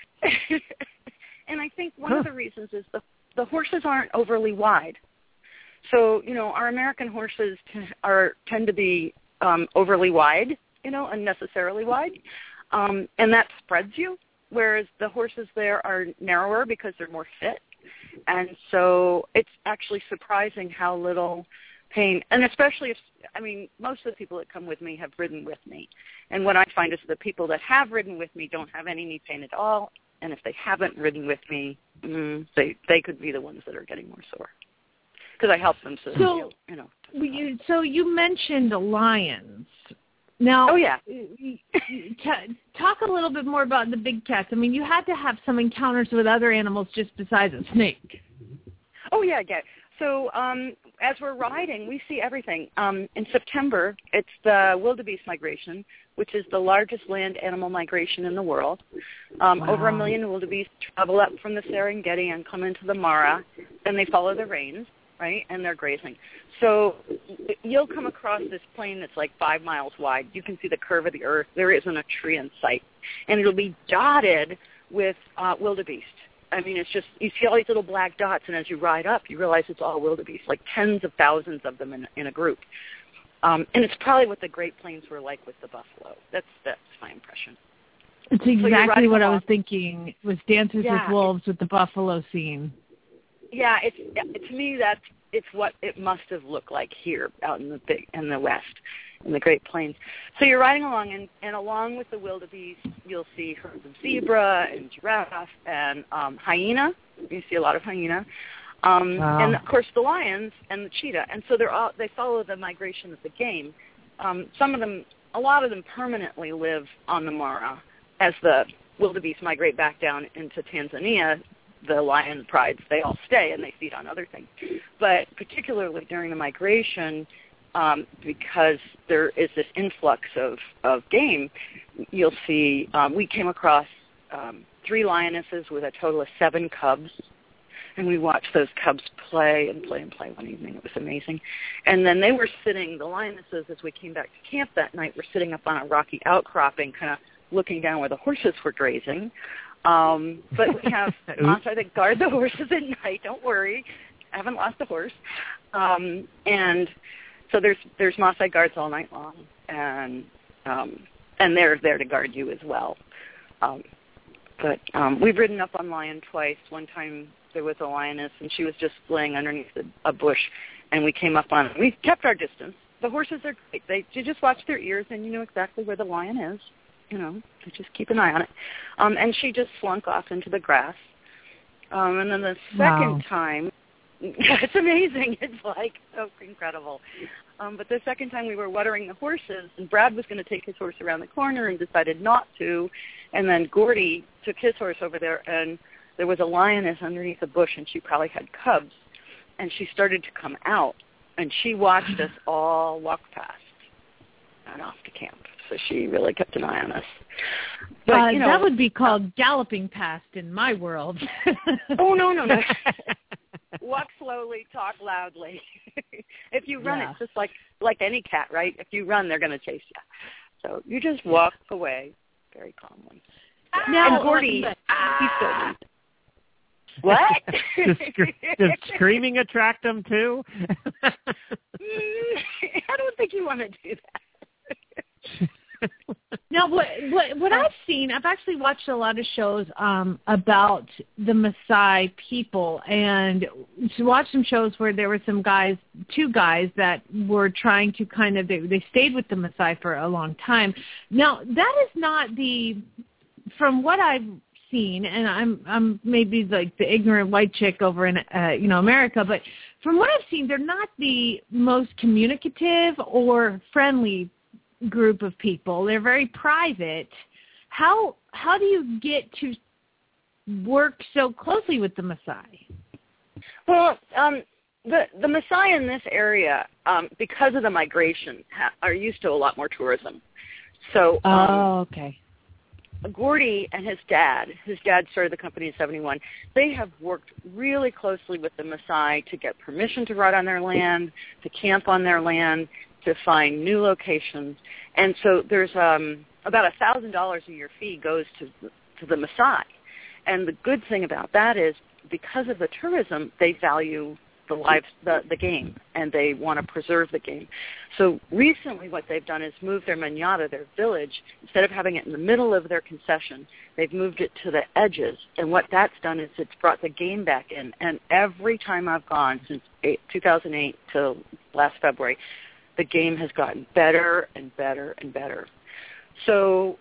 J: And I think one of the reasons is the horses aren't overly wide. So, you know, our American horses tend to be overly wide, you know, unnecessarily wide, and that spreads you, whereas the horses there are narrower because they're more fit. And so it's actually surprising how little pain, and especially most of the people that come with me have ridden with me. And what I find is the people that have ridden with me don't have any knee pain at all, and if they haven't ridden with me, they could be the ones that are getting more sore. Because I help them
C: so
J: you know.
C: So you mentioned lions. Now, talk a little bit more about the big cats. I mean, you had to have some encounters with other animals just besides a snake.
J: Oh, yeah. So as we're riding, we see everything. In September, it's the wildebeest migration, which is the largest land animal migration in the world. Over 1 million wildebeest travel up from the Serengeti and come into the Mara, and they follow the rains. Right, and they're grazing. So you'll come across this plain that's like 5 miles wide. You can see the curve of the earth. There isn't a tree in sight. And it'll be dotted with wildebeest. I mean, it's just, you see all these little black dots, and as you ride up, you realize it's all wildebeest, like tens of thousands of them in a group. And it's probably what the Great Plains were like with the buffalo. That's my impression.
C: It's exactly what I was thinking, was Dances with Wolves with the buffalo scene. Yeah,
J: to me it's what it must have looked like here out in the west, in the Great Plains. So you're riding along, and along with the wildebeest, you'll see herds of zebra and giraffe and hyena. You see a lot of hyena, and of course the lions and the cheetah. And so they follow the migration of the game. A lot of them permanently live on the Mara as the wildebeest migrate back down into Tanzania. The lion prides, they all stay and they feed on other things. But particularly during the migration, because there is this influx of game, you'll see we came across 3 lionesses with a total of 7 cubs. And we watched those cubs play one evening. It was amazing. And then they were sitting, the lionesses, as we came back to camp that night, were sitting up on a rocky outcropping, kind of looking down where the horses were grazing. But we have Maasai that guard the horses at night. Don't worry, I haven't lost a horse. And so there's Maasai guards all night long, and they're there to guard you as well. But we've ridden up on lion twice. One time there was a lioness, and she was just laying underneath a bush, and we came up on it. We kept our distance, the horses are great. You just watch their ears, and you know exactly where the lion is. You know, you just keep an eye on it. And she just slunk off into the grass. And then the second time, it's amazing. It's like so incredible. But the second time we were watering the horses, and Brad was going to take his horse around the corner and decided not to. And then Gordy took his horse over there, and there was a lioness underneath a bush, and she probably had cubs. And she started to come out, and she watched us all walk past and off to camp. So she really kept an eye on us. But, you know,
C: that would be called galloping past in my world.
J: Oh, no. Walk slowly, talk loudly. If you run, it's just like any cat, right? If you run, they're going to chase you. So you just walk away very calmly.
C: Now,
J: and Gordy, he's still what?
A: Does screaming attract them too?
J: I don't think you want to do that.
C: Now, what I've seen, I've actually watched a lot of shows about the Maasai people, and watched some shows where there were two guys that were trying to kind of, they stayed with the Maasai for a long time. Now, that is not from what I've seen, and I'm maybe like the ignorant white chick over in America, but from what I've seen, they're not the most communicative or friendly group of people. They're very private. How do you get to work so closely with the Maasai?
J: Well, the Maasai in this area, because of the migration, are used to a lot more tourism. So,
C: okay.
J: Gordy and his dad started the company in 1971. They have worked really closely with the Maasai to get permission to ride on their land, to camp on their land, to find new locations. And so there's about $1,000 a year fee goes to the Maasai. And the good thing about that is because of the tourism, they value the game, and they want to preserve the game. So recently what they've done is move their manada, their village, instead of having it in the middle of their concession, they've moved it to the edges. And what that's done is it's brought the game back in. And every time I've gone since 2008 till last February, the game has gotten better and better and better. So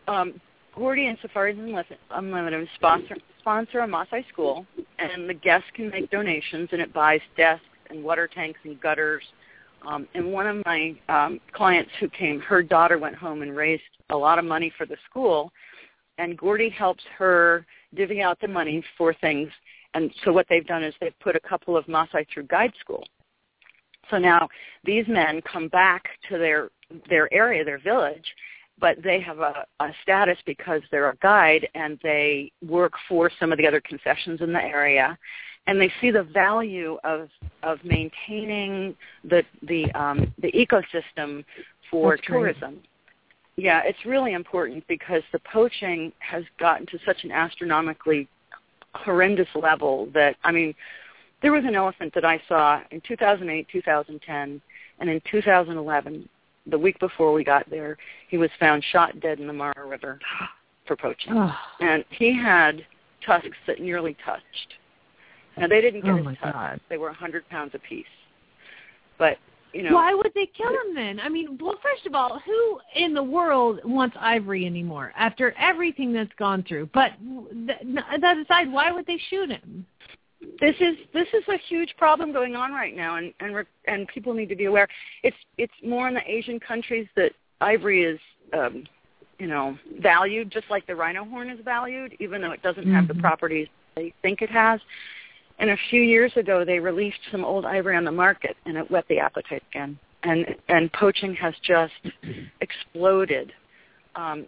J: Gordy and Safaris Unlimited sponsor a Maasai school, and the guests can make donations, and it buys desks and water tanks and gutters. And one of my clients who came, her daughter went home and raised a lot of money for the school, and Gordy helps her divvy out the money for things. And so what they've done is they've put a couple of Maasai through guide school. So now these men come back to their area, their village, but they have a status because they're a guide and they work for some of the other concessions in the area, and they see the value of maintaining the ecosystem for tourism. Yeah, it's really important because the poaching has gotten to such an astronomically horrendous level that, I mean, there was an elephant that I saw in 2008, 2010, and in 2011, the week before we got there, he was found shot dead in the Mara River for poaching. Oh. And he had tusks that nearly touched. Now, they didn't get his tusks. God. They were 100 pounds apiece. But, you know.
C: Why would they kill him then? I mean, well, first of all, who in the world wants ivory anymore after everything that's gone through? But that aside, why would they shoot him?
J: This is a huge problem going on right now, and people need to be aware. It's more in the Asian countries that ivory is, valued, just like the rhino horn is valued, even though it doesn't have the properties they think it has. And a few years ago, they released some old ivory on the market, and it whet the appetite again. And poaching has just exploded, and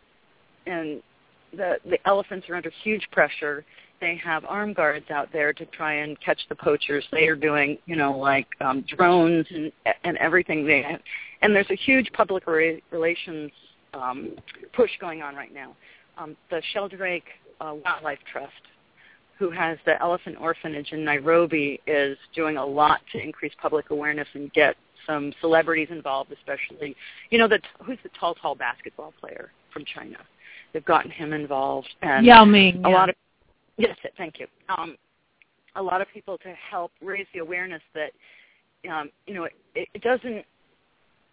J: the elephants are under huge pressure. They have armed guards out there to try and catch the poachers. They are doing, drones and everything. And there's a huge public relations push going on right now. The Sheldrake Wildlife Trust, who has the Elephant Orphanage in Nairobi, is doing a lot to increase public awareness and get some celebrities involved, especially, who's the tall basketball player from China? They've gotten him involved. And
C: Yao Ming.
J: Yes, thank you. A lot of people to help raise the awareness that, it doesn't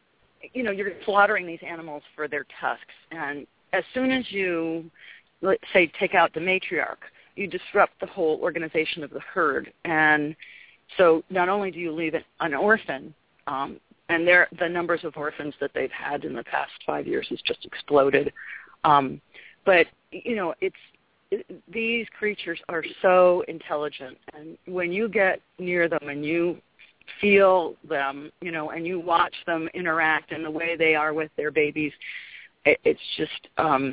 J: you're slaughtering these animals for their tusks. And as soon as you, let's say, take out the matriarch, you disrupt the whole organization of the herd. And so not only do you leave an orphan, and the numbers of orphans that they've had in the past 5 years has just exploded. But, these creatures are so intelligent. And when you get near them and you feel them, and you watch them interact in the way they are with their babies, it's just,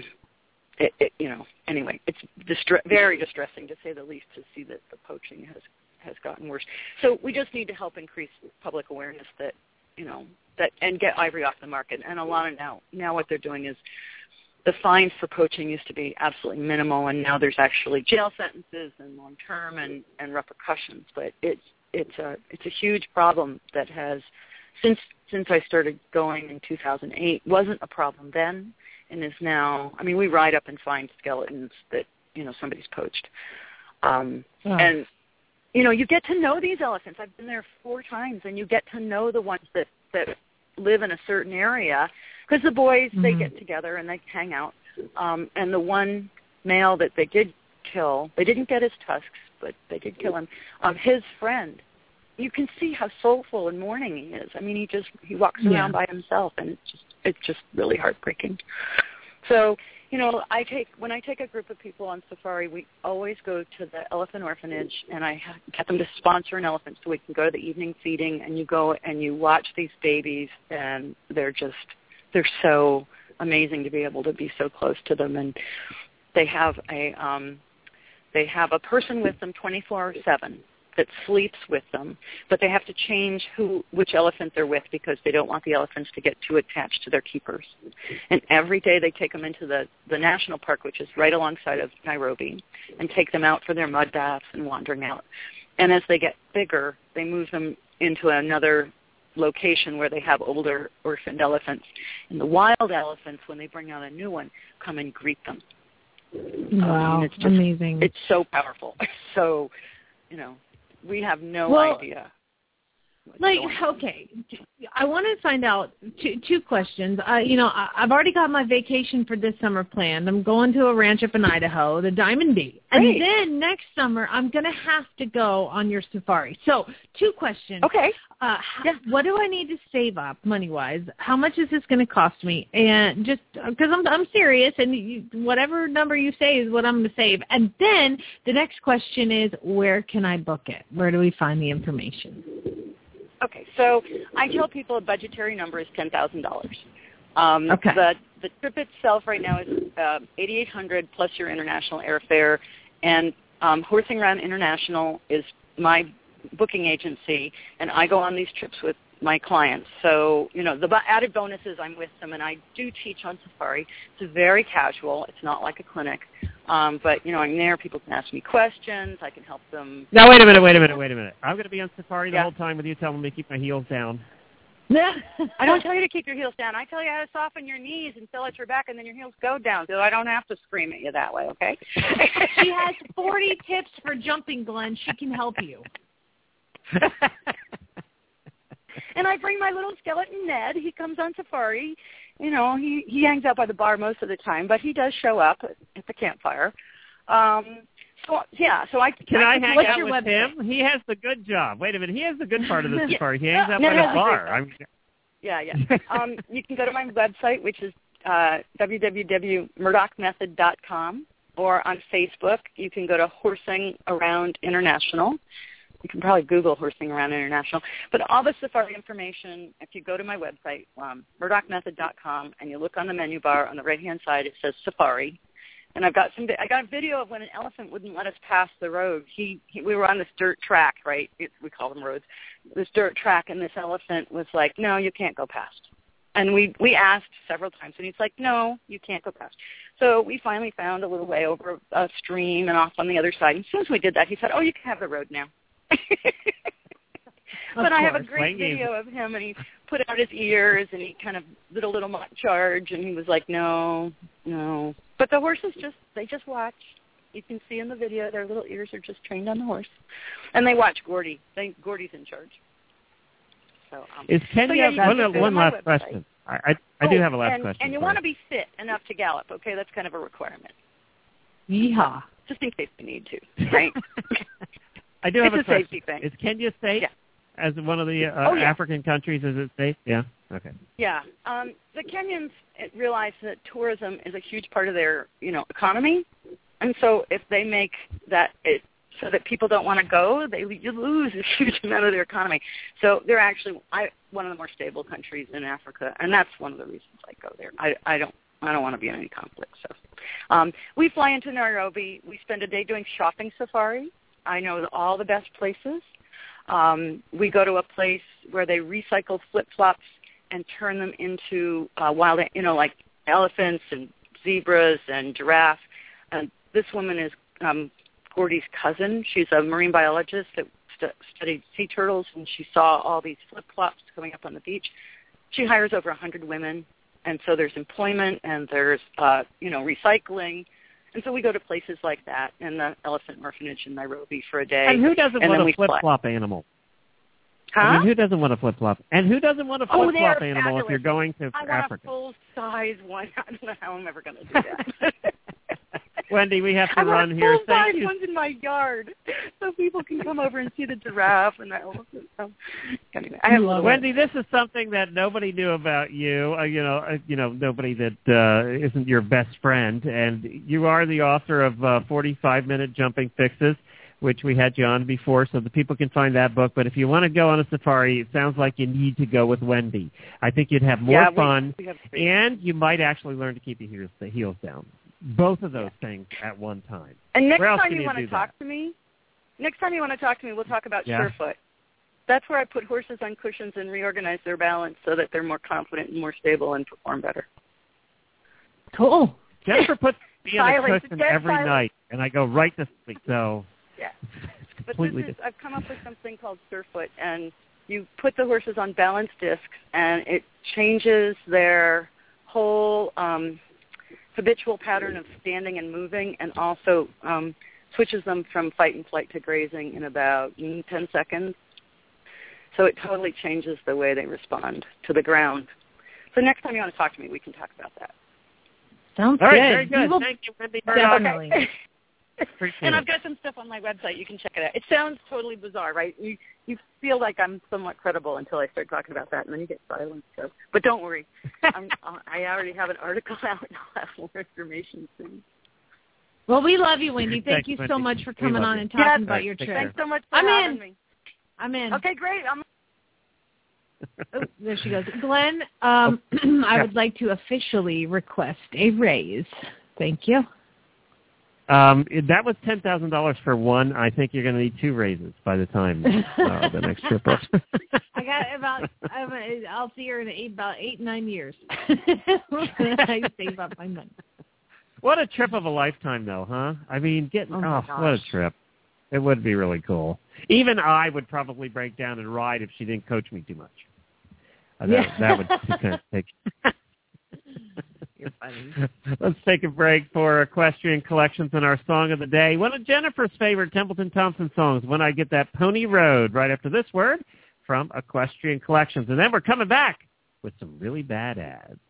J: anyway, it's very distressing, to say the least, to see that the poaching has gotten worse. So we just need to help increase public awareness that, and get ivory off the market. And a lot of now what they're doing is, the fines for poaching used to be absolutely minimal, and now there's actually jail sentences and long-term and repercussions. But it's a huge problem that has, since I started going in 2008, wasn't a problem then and is now. I mean, we ride up and find skeletons that somebody's poached, and you get to know these elephants. I've been there 4 times, and you get to know the ones that live in a certain area. Because the boys, they get together and they hang out. And the one male that they did kill, they didn't get his tusks, but they did kill him. His friend, you can see how soulful and mourning he is. I mean, he walks around by himself, and it's just really heartbreaking. So, when I take a group of people on safari, we always go to the elephant orphanage, and I get them to sponsor an elephant so we can go to the evening feeding, and you go and you watch these babies, and they're so amazing to be able to be so close to them. And they have a person with them 24/7 that sleeps with them, but they have to change which elephant they're with because they don't want the elephants to get too attached to their keepers. And every day they take them into the national park, which is right alongside of Nairobi, and take them out for their mud baths and wandering out. And as they get bigger, they move them into another location where they have older orphaned elephants. And the wild elephants, when they bring out a new one, come and greet them.
C: Wow,
J: it's just
C: amazing.
J: It's so powerful. So, we have no idea.
C: Okay, I want to find out two questions. I've already got my vacation for this summer planned. I'm going to a ranch up in Idaho, the Diamond D. And then next summer, I'm going to have to go on your safari. So 2 questions.
J: Okay.
C: What do I need to save up money-wise? How much is this going to cost me? And just because I'm serious, and whatever number you say is what I'm going to save. And then the next question is, where can I book it? Where do we find the information?
J: Okay, so I tell people a budgetary number is $10,000.
C: Okay.
J: The trip itself right now is $8,800 plus your international airfare, and Horsing Around International is my booking agency, and I go on these trips with my clients. So, the added bonus is I'm with them, and I do teach on safari. It's very casual. It's not like a clinic. But, I'm there. People can ask me questions. I can help them.
A: Now, wait a minute. I'm going to be on safari the whole time with you telling me to keep my heels down.
J: I don't tell you to keep your heels down. I tell you how to soften your knees and fill out your back, and then your heels go down, so I don't have to scream at you that way, okay?
C: She has 40 tips for jumping, Glenn. She can help you.
J: And I bring my little skeleton Ned. He comes on safari. He hangs out by the bar most of the time, but he does show up at the campfire. So I
A: can I hang out with him? He has the good job. Wait a minute, he has the good part of the safari. He hangs out by the bar.
J: Yeah. You can go to my website, which is www.murdochmethod.com, or on Facebook, you can go to Horsing Around International. You can probably Google Horsing Around International. But all the safari information, if you go to my website, murdochmethod.com, and you look on the menu bar on the right-hand side, it says Safari. And I got a video of when an elephant wouldn't let us pass the road. We were on this dirt track, right? We call them roads. This dirt track, and this elephant was like, no, you can't go past. And we asked several times, and he's like, no, you can't go past. So we finally found a little way over a stream and off on the other side. And as soon as we did that, he said, oh, you can have the road now. But I have a great video of him, and he put out his ears, and he kind of did a little mock charge, and he was like, no. But the horses they just watch. You can see in the video their little ears are just trained on the horse. And they watch Gordy. Gordy's in charge. So,
A: is Kenya, one last question. I do have a last question.
J: And you want to be fit enough to gallop, okay? That's kind of a requirement.
C: Yeehaw.
J: Just in case we need to, right?
A: I do have
J: it's
A: a question.
J: Safety thing.
A: Is Kenya safe as one of the
J: yeah.
A: African countries? Is it safe? Yeah. Okay.
J: Yeah. The Kenyans realize that tourism is a huge part of their, economy, and so if they make that so that people don't want to go, you lose a huge amount of their economy. So they're actually one of the more stable countries in Africa, and that's one of the reasons I go there. I don't want to be in any conflict. So we fly into Nairobi. We spend a day doing shopping safari. I know all the best places. We go to a place where they recycle flip-flops and turn them into wild, like elephants and zebras and giraffe. And this woman is Gordy's cousin. She's a marine biologist that studied sea turtles, and she saw all these flip-flops coming up on the beach. She hires over 100 women, and so there's employment and there's, recycling. And so we go to places like that in the elephant orphanage in Nairobi for a day.
A: And who doesn't want a flip-flop animal?
J: Huh?
A: I mean, who doesn't want a flip-flop? And who doesn't want a flip-flop animal
J: fabulous.
A: if you're going to
J: I
A: Africa?
J: I want a full-size one. I don't know how I'm ever going to do that.
A: Wendy, we have to run here.
J: I want
A: Thank you.
J: full-size ones in my yard so people can come over and see the giraffe and the elephant. Anyway,
A: Wendy, this is something that nobody knew about you. Nobody that isn't your best friend, and you are the author of 45-Minute Jumping Fixes, which we had you on before, so the people can find that book. But if you want to go on a safari, it sounds like you need to go with Wendy. I think you'd have more fun, and you might actually learn to keep your heels down. Both of those things at one time.
J: And next time you want to talk to me, we'll talk about Surefoot. That's where I put horses on cushions and reorganize their balance so that they're more confident and more stable and perform better.
C: Cool.
A: Jennifer puts me on a cushion every night, and I go right to sleep. So
J: yeah, but I've come up with something called Surefoot, and you put the horses on balance discs, and it changes their whole habitual pattern of standing and moving, and also switches them from fight and flight to grazing in about 10 seconds. So it totally changes the way they respond to the ground. So next time you want to talk to me, we can talk about that.
C: Sounds
A: All right,
C: good.
A: very good. Thank you, Wendy.
C: Definitely.
J: And I've got some stuff on my website. You can check it out. It sounds totally bizarre, right? You feel like I'm somewhat credible until I start talking about that, and then you get silent. So, but don't worry. I already have an article out, and I'll have more information soon.
C: Well, we love you, Wendy. Thank you
A: Wendy.
C: so much for coming on and talking about your trip.
J: Thanks so much for having me.
C: I'm in.
J: Okay, great.
C: Oh, there she goes. Glenn, I would like to officially request a raise. Thank you.
A: That was $10,000 for one. I think you're going to need two raises by the time the next trip.
C: I got I'll see her in about 8-9 years. I save up my money.
A: What a trip of a lifetime, though, huh? I mean, what a trip. It would be really cool. Even I would probably break down and ride if she didn't coach me too much. That would kind of take...
C: You're funny.
A: Let's take a break for Equestrian Collections and our song of the day. One of Jennifer's favorite Templeton Thompson songs, When I Get That Pony Road, right after this word from Equestrian Collections. And then we're coming back with some really bad ads.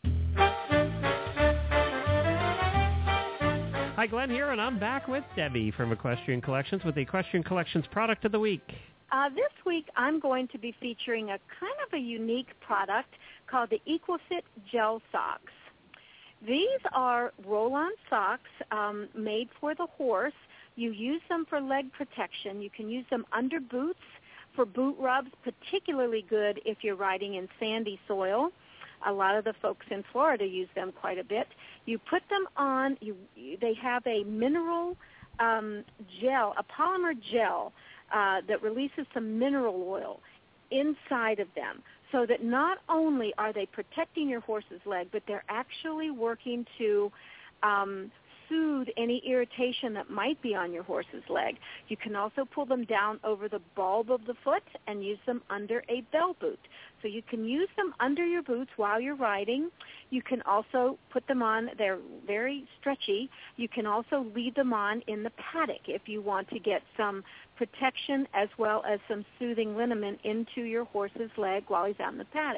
A: Hi, Glenn here, and I'm back with Debbie from Equestrian Collections with the Equestrian Collections Product of the Week.
K: This week I'm going to be featuring a kind of a unique product called the EquiFit Gel Socks. These are roll-on socks made for the horse. You use them for leg protection. You can use them under boots for boot rubs, particularly good if you're riding in sandy soil. A lot of the folks in Florida use them quite a bit. You put them on. They have a mineral gel, a polymer gel that releases some mineral oil inside of them, so that not only are they protecting your horse's leg, but they're actually working to soothe any irritation that might be on your horse's leg. You can also pull them down over the bulb of the foot and use them under a bell boot. So you can use them under your boots while you're riding. You can also put them on. They're very stretchy. You can also lead them on in the paddock if you want to get some protection as well as some soothing liniment into your horse's leg while he's out in the paddock.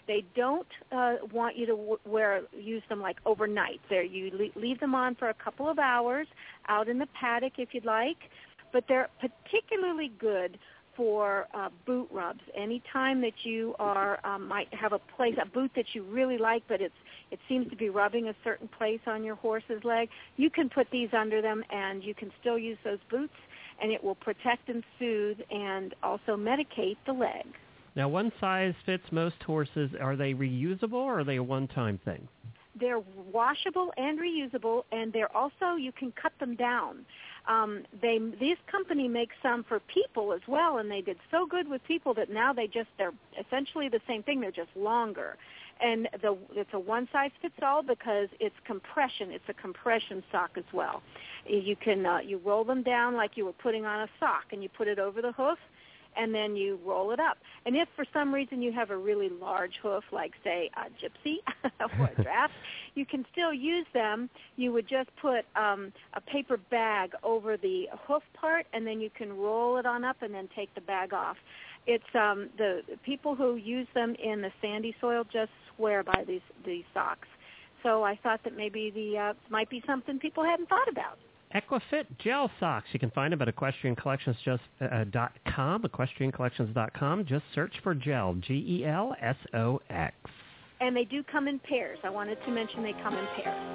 K: They don't want you to use them like overnight. You leave them on for a couple of hours out in the paddock if you'd like, but they're particularly good for boot rubs. Anytime that you might have a boot that you really like, but it seems to be rubbing a certain place on your horse's leg, you can put these under them, and you can still use those boots, and it will protect and soothe and also medicate the leg.
A: Now, one size fits most horses. Are they reusable, or are they a one-time thing?
K: They're washable and reusable, and they're also, you can cut them down. This company makes some for people as well, and they did so good with people that now they're essentially the same thing. They're just longer. And it's a one-size-fits-all because it's compression. It's a compression sock as well. You can you roll them down like you were putting on a sock, and you put it over the hoof, and then you roll it up. And if for some reason you have a really large hoof, like, say, a gypsy or a draft, you can still use them. You would just put a paper bag over the hoof part, and then you can roll it on up and then take the bag off. It's the people who use them in the sandy soil just swear by these socks. So I thought that maybe might be something people hadn't thought about.
A: EquiFit gel socks. You can find them at equestriancollections.com, equestriancollections.com. Just search for gel, GELSOX.
K: And they do come in pairs. I wanted to mention they come in pairs.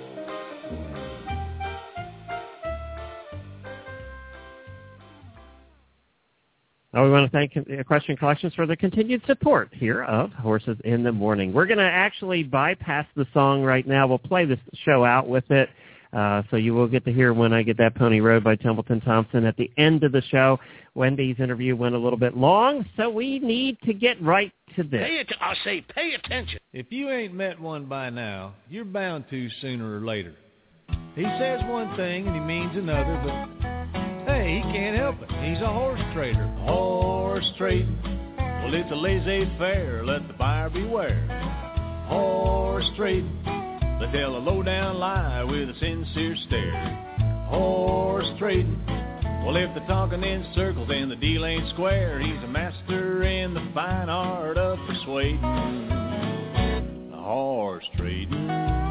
A: We want to thank Equestrian Collections for the continued support here of Horses in the Morning. We're going to actually bypass the song right now. We'll play this show out with it. So you will get to hear When I Get That Pony Rode by Templeton Thompson at the end of the show. Wendy's interview went a little bit long, so we need to get right to this.
L: Pay attention. If you ain't met one by now, you're bound to sooner or later. He says one thing and he means another, but hey, he can't help it. He's a horse trader. Horse trading. Well, it's a laissez-faire. Let the buyer beware. Horse trading. They tell a low-down lie with a sincere stare. Horse trading. Well, if they're talking in circles and the deal ain't square, he's a master in the fine art of persuading. Horse trading.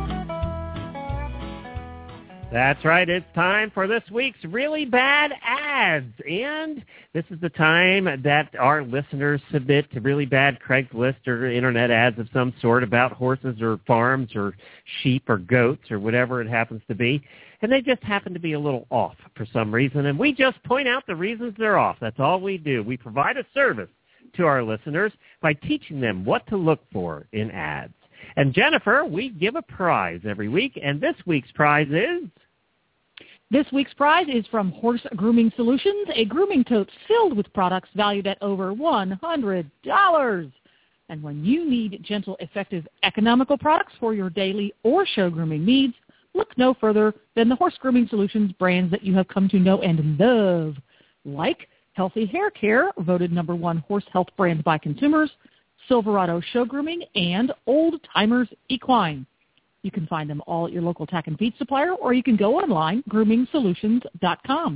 A: That's right. It's time for this week's Really Bad Ads. And this is the time that our listeners submit to really bad Craigslist or internet ads of some sort about horses or farms or sheep or goats or whatever it happens to be. And they just happen to be a little off for some reason. And we just point out the reasons they're off. That's all we do. We provide a service to our listeners by teaching them what to look for in ads. And Jennifer, we give a prize every week, and this week's prize is...
G: This week's prize is from Horse Grooming Solutions, a grooming tote filled with products valued at over $100. And when you need gentle, effective, economical products for your daily or show grooming needs, look no further than the Horse Grooming Solutions brands that you have come to know and love, like Healthy Hair Care, voted #1 horse health brand by consumers, Silverado Show Grooming, and Old Timers Equine. You can find them all at your local tack and feed supplier, or you can go online, groomingsolutions.com.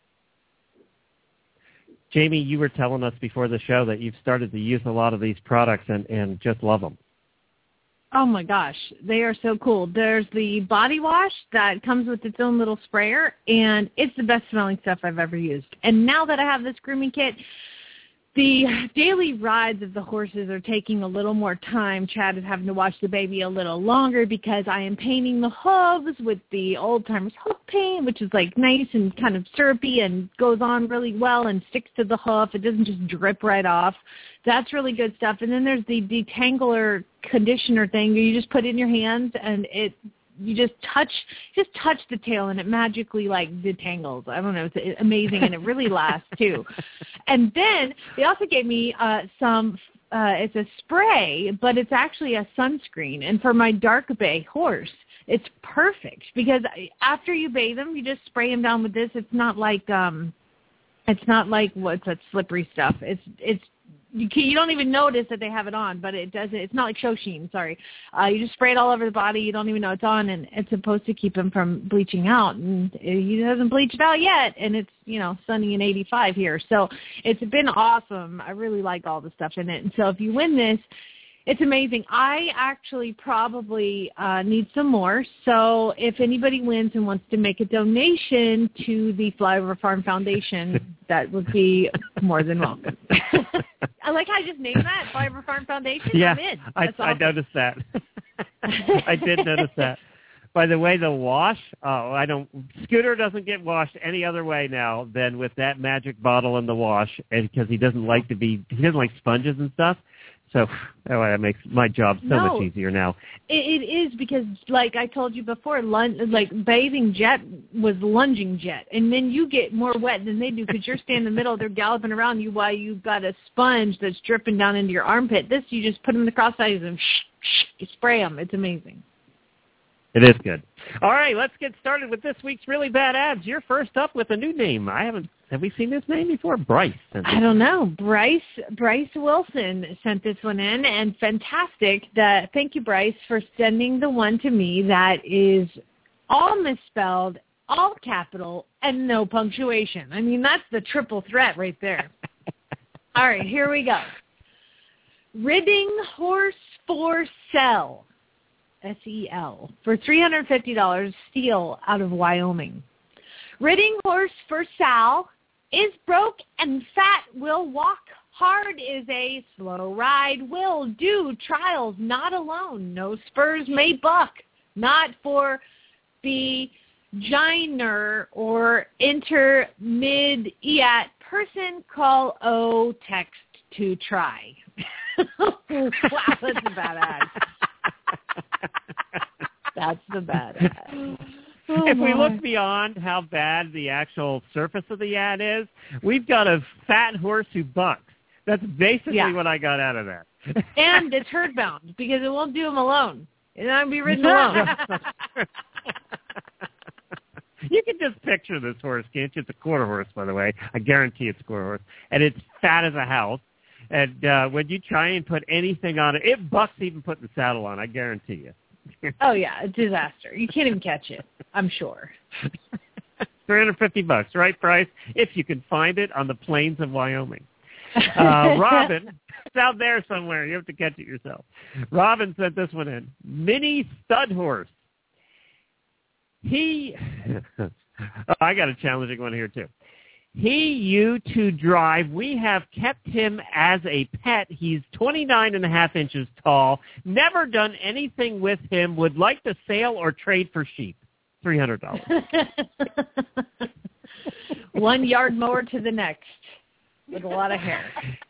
A: Jamie, you were telling us before the show that you've started to use a lot of these products and just love them.
C: Oh, my gosh. They are so cool. There's the body wash that comes with its own little sprayer, and it's the best-smelling stuff I've ever used. And now that I have this grooming kit, the daily rides of the horses are taking a little more time. Chad is having to watch the baby a little longer because I am painting the hooves with the Old Timers hoof paint, which is like nice and kind of syrupy and goes on really well and sticks to the hoof. It doesn't just drip right off. That's really good stuff. And then there's the detangler conditioner thing. You just put it in your hands and you just touch the tail and it magically like detangles. I don't know, it's amazing and it really lasts too. And then they also gave me some it's a spray, but it's actually a sunscreen. And for my dark bay horse, it's perfect because after you bathe them, you just spray them down with this. It's not like what's that slippery stuff. It's you don't even notice that they have it on, but it doesn't. It's not like Shoshine, sorry. You just spray it all over the body. You don't even know it's on, and it's supposed to keep him from bleaching out. And he hasn't bleached out yet, and it's, sunny and 85 here. So it's been awesome. I really like all the stuff in it. And so if you win this, It's amazing. I actually probably need some more. So if anybody wins and wants to make a donation to the Flyover Farm Foundation, that would be more than welcome. I like how I just named that, Flyover Farm Foundation.
A: Yeah,
C: I'm in.
A: I
C: Awesome.
A: noticed that. I did notice that. By the way, the wash, Scooter doesn't get washed any other way now than with that magic bottle in the wash, and because he doesn't like sponges and stuff. So that makes my job so much easier now.
C: It is because, like I told you before, bathing jet was lunging jet, and then you get more wet than they do because you're standing in the middle, they're galloping around you while you've got a sponge that's dripping down into your armpit. This, you just put them in the cross eyes and you spray them. It's amazing.
A: It is good. All right, let's get started with this week's Really Bad Ads. You're first up with a new name. Have we seen this name before? Bryce.
C: I don't know. Bryce Wilson sent this one in, and fantastic. Thank you, Bryce, for sending the one to me that is all misspelled, all capital, and no punctuation. I mean, that's the triple threat right there. All right, here we go. Ridding Horse for Sale, S-E-L, for $350, steel out of Wyoming. Ridding Horse for Sale is broke and fat, will walk. Hard is a slow ride, will do trials not alone. No spurs may buck, not for beginner or intermediate person. Call O, text to try. Wow, that's a bad ad. That's the bad ad.
A: If we look beyond how bad the actual surface of the ad is, we've got a fat horse who bucks. That's basically what I got out of that.
C: And it's herd bound because it won't do him alone. It'll not be ridden alone.
A: You can just picture this horse, can't you? It's a quarter horse, by the way. I guarantee it's a quarter horse. And it's fat as a house. And when you try and put anything on it, it bucks even putting the saddle on, I guarantee you.
C: Oh, yeah, a disaster. You can't even catch it, I'm sure.
A: $350, right, Bryce? If you can find it on the plains of Wyoming. Robin, it's out there somewhere. You have to catch it yourself. Robin sent this one in. Mini stud horse. I got a challenging one here, too. You to drive. We have kept him as a pet. He's 29.5 inches tall. Never done anything with him. Would like to sell or trade for sheep. $300.
C: 1 yard mower to the next with a lot of hair.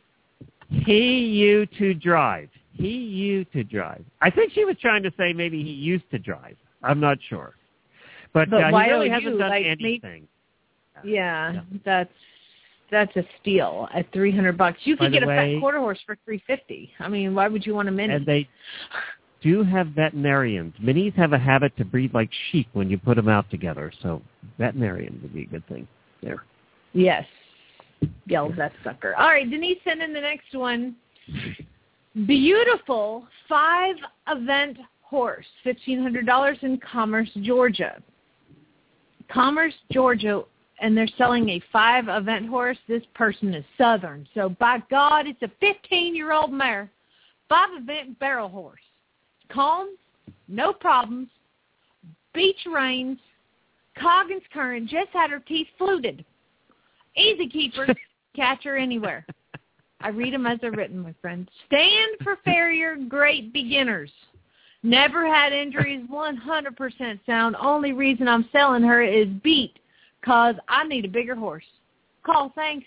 A: You to drive. You to drive. I think she was trying to say maybe he used to drive. I'm not sure. But he really hasn't done anything.
C: Yeah, that's a steal at $300. You could get a fat quarter horse for $350. I mean, why would you want a mini?
A: And they do have veterinarians. Minis have a habit to breed like sheep when you put them out together. So veterinarian would be a good thing there.
C: Yes. Yells that sucker. All right, Denise, send in the next one. Beautiful 5-event horse, $1,500 in Commerce, Georgia. Commerce, Georgia, and they're selling a 5-event horse. This person is Southern. So, by God, it's a 15-year-old mare, 5-event barrel horse. Calm, no problems, beach reins, Coggins current, just had her teeth fluted. Easy keeper, catch her anywhere. I read them as they're written, my friend. Stand for farrier, great beginners. Never had injuries, 100% sound. Only reason I'm selling her is beat, because I need a bigger horse. Call, thanks.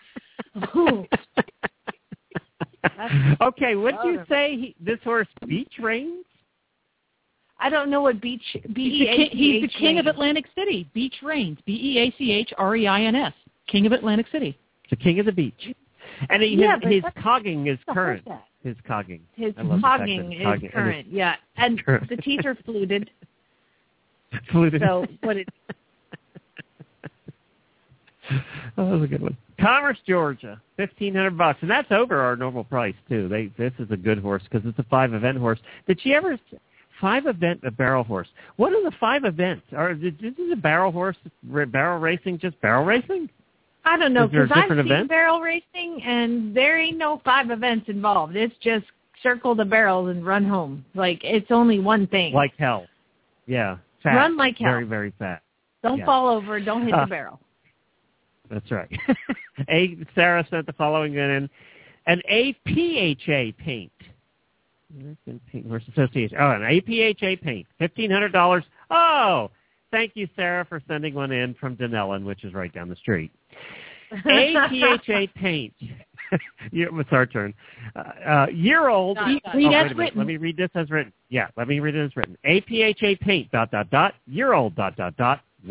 A: Okay, what did you say? This horse beach reins?
C: I don't know what beach.
G: He's the king of Atlantic City. Beach reins. Beachreins. King of Atlantic City.
A: The king of the beach. And his cogging is current. His cogging.
C: His cogging is current, yeah. And the teeth are fluted.
A: Fluted.
C: So what it...
A: Oh, that was a good one. Commerce, Georgia, $1,500, and that's over our normal price too. This is a good horse because it's a 5-event horse. Did she ever 5-event a barrel horse? What are the 5 events? Is this a barrel horse? Barrel racing? Just barrel racing?
C: I don't know, because I've seen
A: events?
C: barrel racing, and there ain't no 5 events involved. It's just circle the barrels and run home. Like, it's only one thing.
A: Like hell. Yeah. Fast.
C: Run like hell.
A: Very, very fast.
C: Don't fall over. Don't hit the barrel.
A: That's right. Sarah sent the following in. An APHA paint. American Paint Horse Association. Oh, an APHA paint. $1,500. Oh, thank you, Sarah, for sending one in from Dunellen, which is right down the street. APHA paint. It's our turn. Year-old. Let me read this as written. Yeah, let me read it as written. APHA paint, ... year-old, ... well-behaved, ...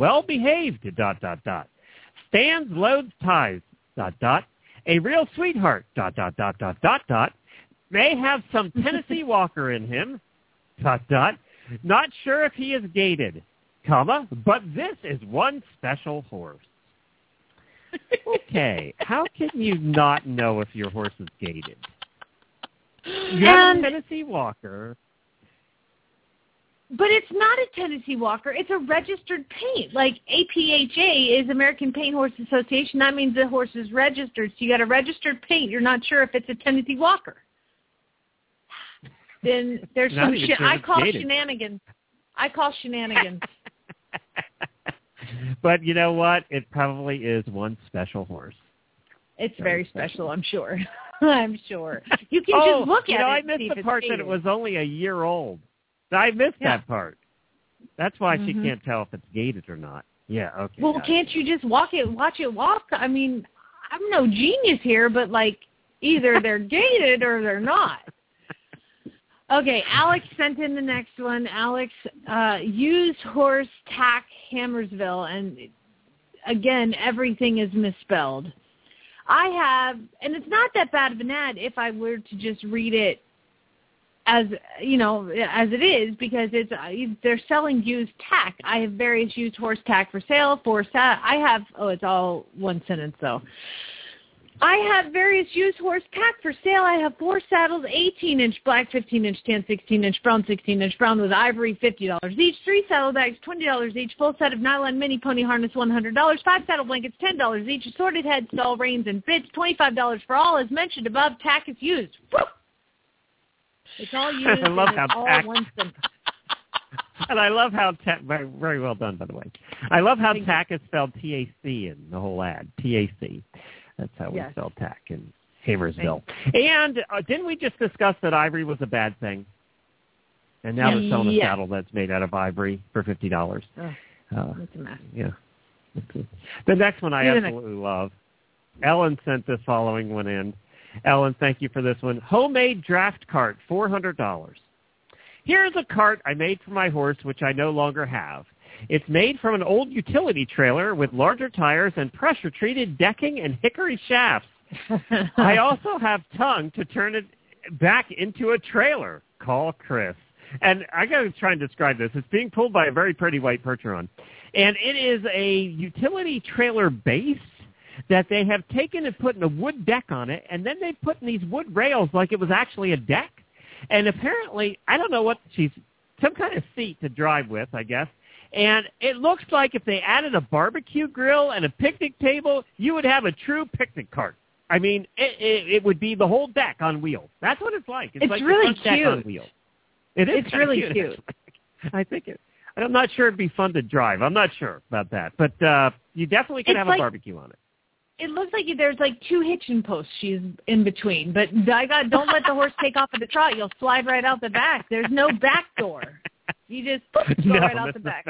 A: stands, loads, ties, ... a real sweetheart, ... may have some Tennessee Walker in him, ... not sure if he is gated, ... but this is one special horse. Okay, how can you not know if your horse is gated? You have a Tennessee Walker.
C: But it's not a Tennessee Walker. It's a registered paint. Like, APHA is American Paint Horse Association. That means the horse is registered. So you got a registered paint. You're not sure if it's a Tennessee Walker. Then there's some shit. I call shenanigans.
A: But you know what? It probably is one special horse.
C: It's very special, I'm sure. I'm sure. You can just look at it.
A: I missed the part that it was only a year old. I missed that part. That's why she can't tell if it's gated or not. Yeah, okay.
C: Well, can't you just watch it walk? I mean, I'm no genius here, but, like, either they're gated or they're not. Okay, Alex sent in the next one. Alex, used horse tack Hammersville, and again, everything is misspelled. I have, and it's not that bad of an ad if I were to just read it as, you know, as it is, because it's they're selling used tack. I have various used horse tack for sale. It's all one sentence though. I have various used horse tack for sale. I have 4 saddles, 18-inch black, 15-inch tan, 16-inch brown, 16-inch brown with ivory, $50 each. 3 saddle bags, $20 each. Full set of nylon mini pony harness, $100. 5 saddle blankets, $10 each. Assorted head, stall, reins, and bits, $25 for all. As mentioned above, tack is used. Woo! It's all used.
A: I love
C: and
A: how
C: it's all
A: tack.
C: one sentence.
A: And I love how tack. Very, very well done, by the way. I love how tack is spelled T-A-C in the whole ad. T-A-C. That's how we spell tack in Hammersville. And didn't we just discuss that ivory was a bad thing? And now they're selling a saddle that's made out of ivory for $50.
C: That's a mess.
A: Yeah. The next one I absolutely love. Ellen sent this following one in. Ellen, thank you for this one. Homemade draft cart, $400. Here's a cart I made for my horse, which I no longer have. It's made from an old utility trailer with larger tires and pressure-treated decking and hickory shafts. I also have tongue to turn it back into a trailer. Call Chris. And I got to try and describe this. It's being pulled by a very pretty white Percheron. And it is a utility trailer base that they have taken and put in a wood deck on it, and then they put in these wood rails like it was actually a deck. And apparently, I don't know what some kind of seat to drive with, I guess. And it looks like if they added a barbecue grill and a picnic table, you would have a true picnic cart. I mean, it would be the whole deck on wheels. That's what it's like. It's like
C: really
A: the front deck on wheels. It's
C: really cute.
A: I think I'm not sure it'd be fun to drive. I'm not sure about that. But you definitely could have a barbecue on it.
C: It looks like there's like 2 hitching posts she's in between. But don't let the horse take off at the trot. You'll slide right out the back. There's no back door. You just go right out the back.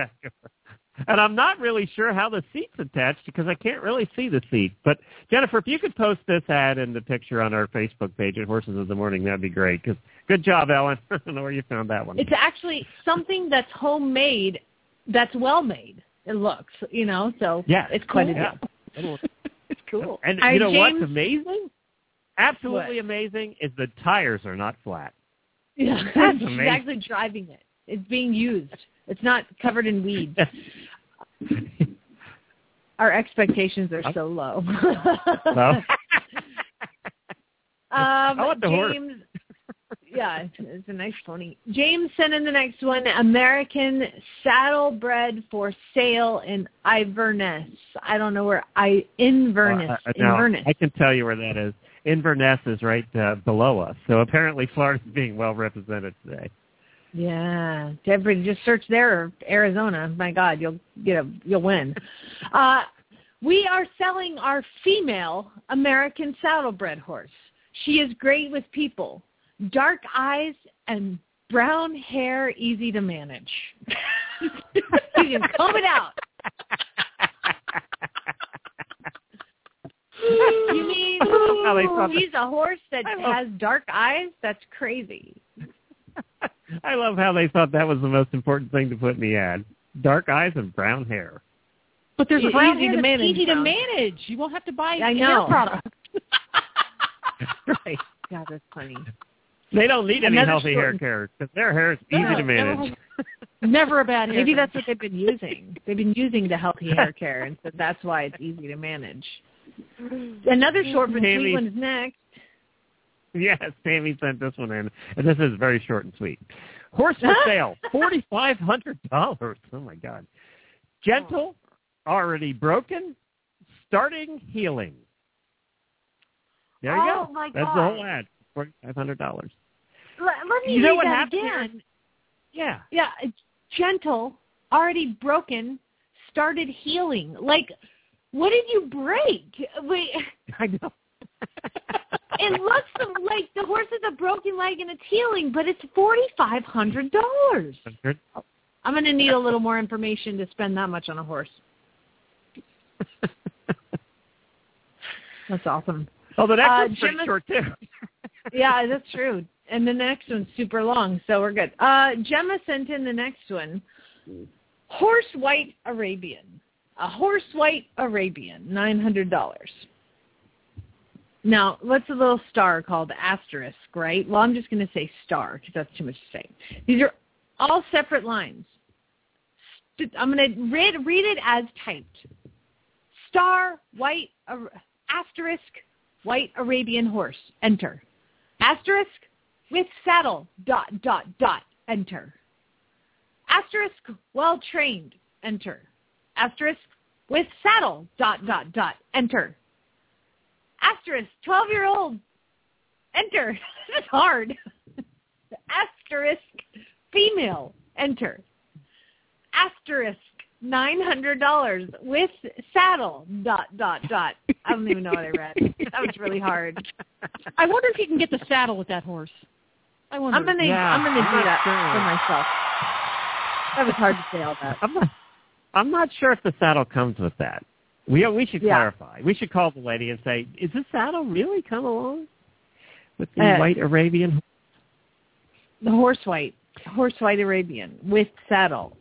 C: And I'm not really sure how the seat's attached because I can't really see the seat. But, Jennifer, if you could post this ad and the picture on our Facebook page at Horses of the Morning, that'd be great. Cause good job, Ellen. I don't know where you found that one. It's actually something that's homemade, that's well-made, it looks, so it's quite a deal. It's cool.
A: And you know what's amazing? Absolutely amazing is the tires are not flat.
C: Yeah,
A: that's
C: she's
A: amazing.
C: actually driving it. It's being used. It's not covered in weeds. Our expectations are so low.
A: I want the horse.
C: Yeah, it's a nice pony. James sent in the next one. American Saddlebred for sale in Inverness. I don't know where Inverness.
A: I can tell you where that is. Inverness is right below us. So apparently Florida's being well represented today.
C: Yeah. Everybody just search there or Arizona. My God, you'll win. We are selling our female American saddlebred horse. She is great with people. Dark eyes and brown hair, easy to manage. You can comb it out. You mean he's a horse that has dark eyes? That's crazy.
A: I love how they thought that was the most important thing to put in the ad. Dark eyes and brown hair.
G: But there's brown hair that's
C: manage,
G: easy to manage. You won't have to buy
C: hair
G: products.
A: Right.
C: God, that's funny.
A: They don't need any healthy hair care because their hair is easy to manage.
G: Never a bad hair.
C: Maybe that's what they've been using. They've been using the healthy hair care, and so that's why it's easy to manage. Another short but sweet one is next.
A: Yes, Tammy sent this one in, and this is very short and sweet. Horse for sale, $4,500. Oh, my God. Gentle, already broken, starting healing. There you go.
C: My
A: That's
C: God.
A: the whole ad, $4,500.
C: Let me
A: you know
C: read
A: what
C: that
A: happened
C: again.
A: Here?
C: Yeah, gentle, already broken, started healing. Like, what did you break? Wait.
A: I know.
C: It looks like the horse has a broken leg and it's healing, but it's $4,500. I'm going to need a little more information to spend that much on a horse. That's awesome.
A: Oh, the next one's pretty short, too.
C: Yeah, that's true. And the next one's super long, so we're good. Gemma sent in the next one. Horse white Arabian. A horse white Arabian, $900. Now, what's a little star called? Asterisk, right? Well, I'm just going to say star because that's too much to say. These are all separate lines. I'm going to read it as typed. Star, white, asterisk, white Arabian horse. Enter. Asterisk, with saddle, ... Enter. Asterisk, well-trained. Enter. Asterisk, with saddle, ... Enter. Asterisk, 12-year-old. Enter. It's hard. Asterisk, female. Enter. Asterisk, $900 with saddle, ... I don't even know what I read. That was really hard.
G: I wonder if you can get the saddle with that horse. I wonder.
C: I'm gonna do that for myself. That was hard to say all that.
A: I'm not sure if the saddle comes with that. We should clarify. We should call the lady and say, "Is the saddle really come along with the white Arabian?"
C: The horse white Arabian with saddle.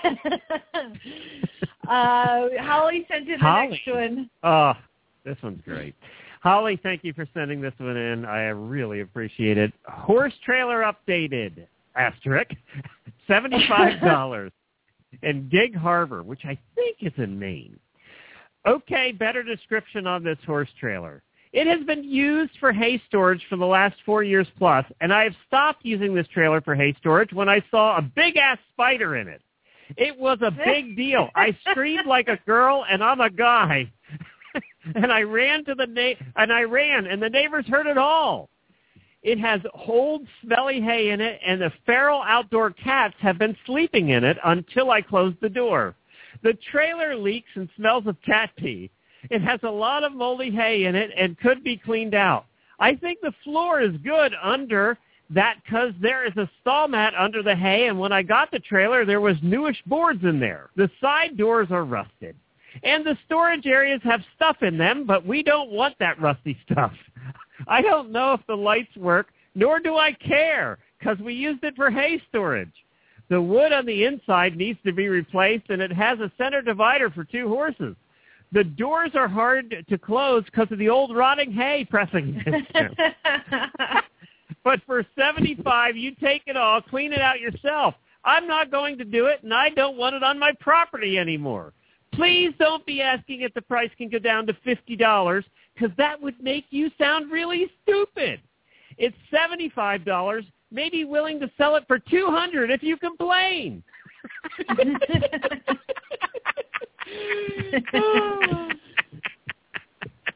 C: Holly sent in the next one.
A: Oh, this one's great. Holly, thank you for sending this one in. I really appreciate it. Horse trailer updated, asterisk, $75 in Gig Harbor, which I think is in Maine. Okay, better description on this horse trailer. It has been used for hay storage for the last 4 years plus, and I have stopped using this trailer for hay storage when I saw a big-ass spider in it. It was a big deal. I screamed like a girl, and I'm a guy. And I ran and the neighbors heard it all. It has old, smelly hay in it, and the feral outdoor cats have been sleeping in it until I closed the door. The trailer leaks and smells of cat pee. It has a lot of moldy hay in it and could be cleaned out. I think the floor is good under that because there is a stall mat under the hay, and when I got the trailer, there was newish boards in there. The side doors are rusted. And the storage areas have stuff in them, but we don't want that rusty stuff. I don't know if the lights work, nor do I care, because we used it for hay storage. The wood on the inside needs to be replaced, and it has a center divider for 2 horses. The doors are hard to close because of the old rotting hay pressing against them. But for $75, you take it all, clean it out yourself. I'm not going to do it, and I don't want it on my property anymore. Please don't be asking if the price can go down to $50, because that would make you sound really stupid. It's $75, maybe willing to sell it for $200 if you complain.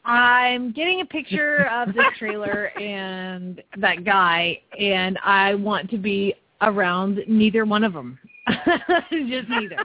C: I'm getting a picture of this trailer and that guy, and I want to be around neither one of them. Just neither.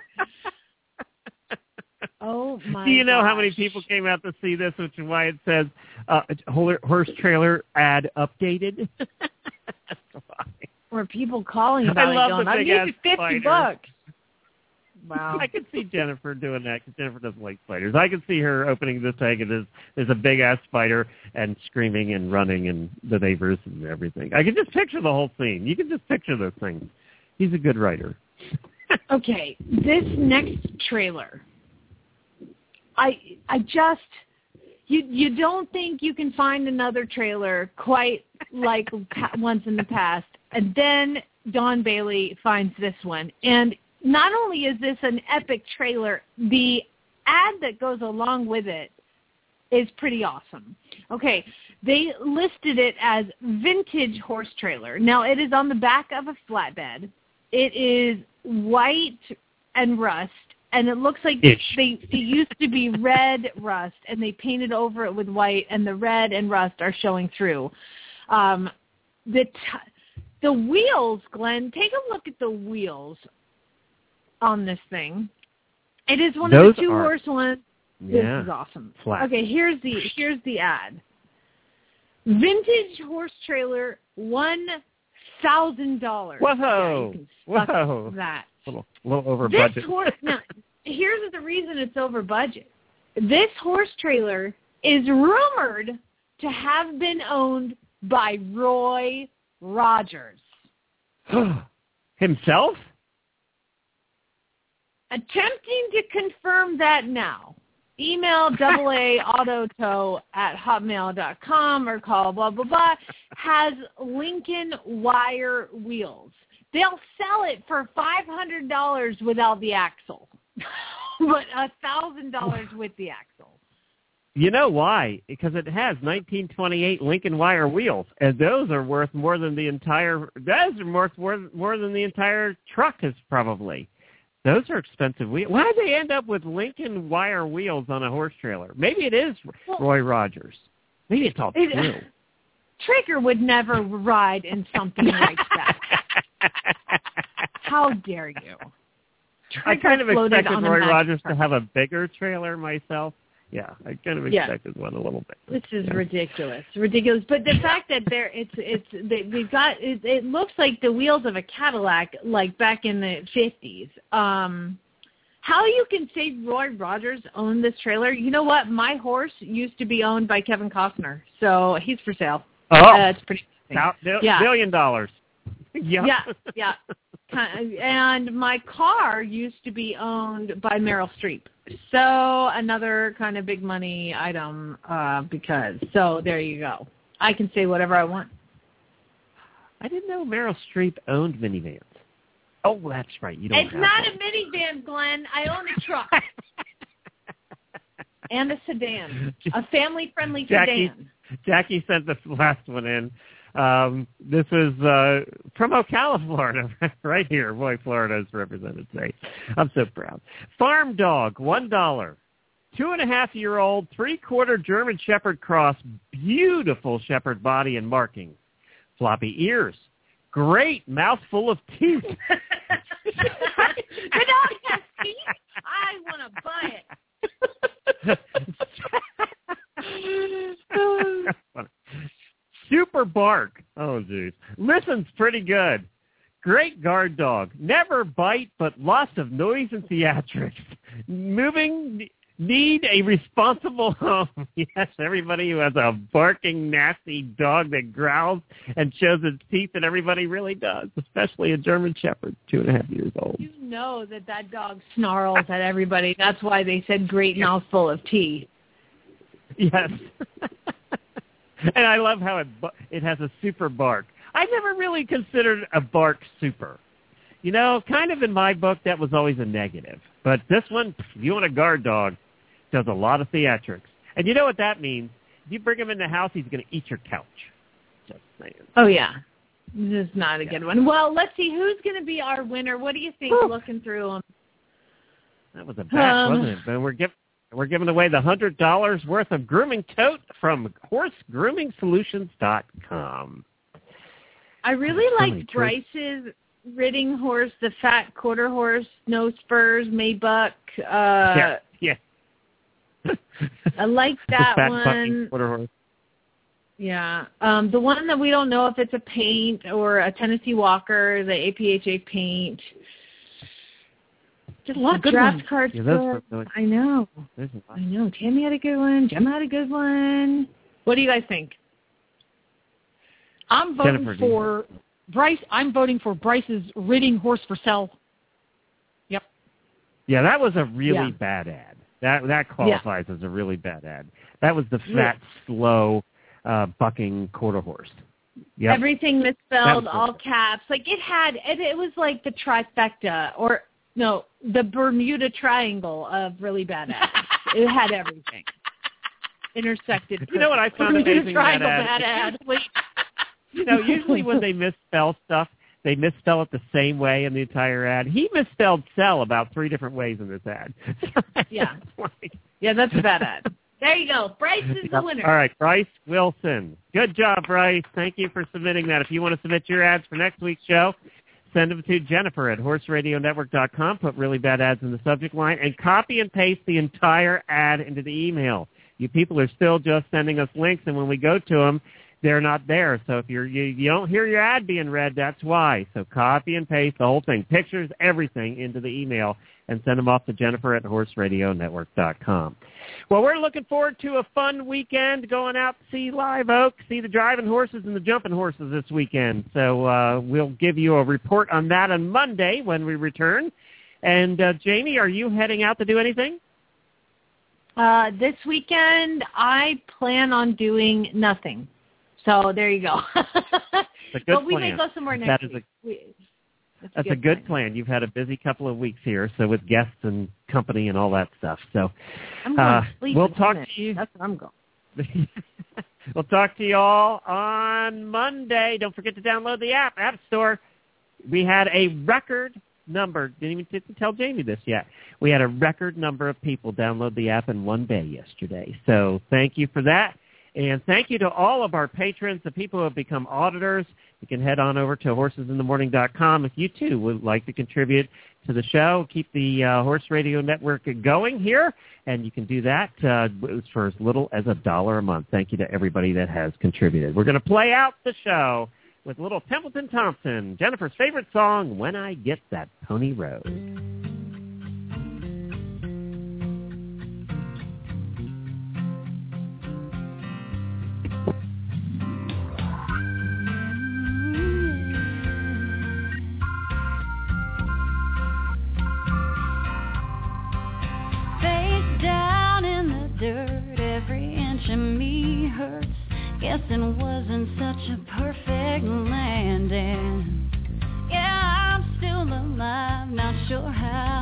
C: Oh, my
A: Do you know how many
C: gosh.
A: people came out to see this, which is why it says horse trailer ad updated? That's why.
C: Or people calling about
A: I
C: it
A: love
C: going,
A: the
C: I'll
A: big-ass
C: give you $50.
A: spider.
C: Wow.
A: I could see Jennifer doing that because Jennifer doesn't like spiders. I could see her opening this egg and there's a big-ass spider and screaming and running and the neighbors and everything. I could just picture the whole scene. You can just picture those things. He's a good writer.
C: Okay, this next trailer, I just, you don't think you can find another trailer quite like once in the past, and then Dawn Bailey finds this one. And not only is this an epic trailer, the ad that goes along with it is pretty awesome. Okay, they listed it as vintage horse trailer. Now, it is on the back of a flatbed. It is white and rust, and it looks like it used to be red rust, and they painted over it with white, and the red and rust are showing through. The wheels, Glenn, take a look at the wheels on this thing. It is one of the two-horse ones.
A: Yeah,
C: this is awesome.
A: Flat.
C: Okay, here's the ad. Vintage horse trailer, $1,000.
A: Whoa!
C: Yeah,
A: Whoa!
C: That.
A: A little over budget.
C: Now, here's the reason it's over budget. This horse trailer is rumored to have been owned by Roy Rogers.
A: Himself?
C: Attempting to confirm that now. Email AAAautotow@hotmail.com or call blah, blah, blah. Has Lincoln wire wheels. They'll sell it for $500 without the axle, but $1,000 with the axle.
A: You know why? Because it has 1928 Lincoln wire wheels, and those are worth more than the entire. Those are worth more than the entire truck is probably. Those are expensive wheels. Why did they end up with Lincoln wire wheels on a horse trailer? Maybe it is Roy Rogers. Maybe it's all true.
C: Trigger would never ride in something like that. How dare you?
A: I kind of expected Roy Rogers to have a bigger trailer myself. Yeah, I kind of expected one a little bit.
C: This is ridiculous. But the fact that they've got it looks like the wheels of a Cadillac, like back in the 50s. How you can say Roy Rogers owned this trailer? You know what? My horse used to be owned by Kevin Costner, so he's for sale.
A: Oh,
C: it's pretty.
A: $1 billion.
C: Yeah. And my car used to be owned by Meryl Streep. So another kind of big money item So there you go. I can say whatever I want.
A: I didn't know Meryl Streep owned minivans. Oh, that's right. You don't.
C: It's not a minivan, Glenn. I own a truck. And a sedan. A family-friendly sedan.
A: Jackie sent the last one in. This is from Ocala, Florida, right here. Boy, Florida is represented today. I'm so proud. Farm dog, $1. 2.5-year-old, 3/4 German Shepherd cross, beautiful shepherd body and markings. Floppy ears, great mouthful of teeth.
C: The dog has teeth? I want to buy it.
A: Super bark. Oh, geez. Listens pretty good. Great guard dog. Never bite, but lots of noise and theatrics. Need a responsible home. Yes, everybody who has a barking, nasty dog that growls and shows its teeth, and everybody really does, especially a German Shepherd, 2.5 years old.
C: You know that dog snarls at everybody. That's why they said great mouthful of tea.
A: Yes. And I love how it has a super bark. I never really considered a bark super. You know, kind of in my book, that was always a negative. But this one, if you want a guard dog, does a lot of theatrics. And you know what that means? If you bring him in the house, he's going to eat your couch. Just saying.
C: Oh, yeah. This is not a good one. Well, let's see. Who's going to be our winner? What do you think, looking through them?
A: That was a batch, wasn't it? But We're giving away the $100 worth of grooming tote from HorseGroomingSolutions.com.
C: I really liked Bryce's ridding horse, the fat quarter horse, no spurs, Maybuck.
A: Yeah.
C: I like that
A: fat
C: one.
A: Quarter horse.
C: Yeah. The one that we don't know if it's a paint or a Tennessee Walker, the APHA paint. Just a lot of draft cards.
A: Yeah,
C: I know. Tammy had a good one. Gemma had a good one. What do you guys think?
G: I'm voting for Bryce. I'm voting for Bryce's ridding horse for sale. Yep.
A: Yeah, that was a really bad ad. That qualifies as a really bad ad. That was the fat, slow, bucking quarter horse. Yep.
C: Everything misspelled, all caps. Like it was like the trifecta, or no, the Bermuda Triangle of really bad ads. It had everything intersected.
A: You know what I found amazing
C: about
A: that ad? Usually when they misspell stuff, they misspell it the same way in the entire ad. He misspelled sell about 3 different ways in this ad.
C: Yeah, that's a bad ad. There you go. Bryce is the winner.
A: All right, Bryce Wilson. Good job, Bryce. Thank you for submitting that. If you want to submit your ads for next week's show, send them to Jennifer at horseradionetwork.com. Put really bad ads in the subject line and copy and paste the entire ad into the email. You people are still just sending us links, and when we go to them, they're not there. So if you don't hear your ad being read, that's why. So copy and paste the whole thing, pictures, everything into the email, and send them off to Jennifer at horseradionetwork.com. Well, we're looking forward to a fun weekend going out to see Live Oak, see the driving horses and the jumping horses this weekend. So we'll give you a report on that on Monday when we return. And Jamie, are you heading out to do anything?
C: This weekend, I plan on doing nothing. So there you go. But we may go somewhere next week.
A: That's a good plan. You've had a busy couple of weeks here, so with guests and company and all that stuff. So
C: I'm going to sleep.
A: We'll talk to you.
C: That's where I'm going.
A: We'll talk to you all on Monday. Don't forget to download the App Store. We had a record number. Didn't tell Jamie this yet. We had a record number of people download the app in one day yesterday. So thank you for that. And thank you to all of our patrons, the people who have become auditors. You can head on over to horsesinthemorning.com if you, too, would like to contribute to the show, keep the Horse Radio Network going here, and you can do that for as little as $1 a month. Thank you to everybody that has contributed. We're going to play out the show with little Templeton Thompson, Jennifer's favorite song, When I Get That Pony Road.
M: Dirt, every inch of me hurts. Guessing wasn't such a perfect landing. Yeah, I'm still alive, not sure how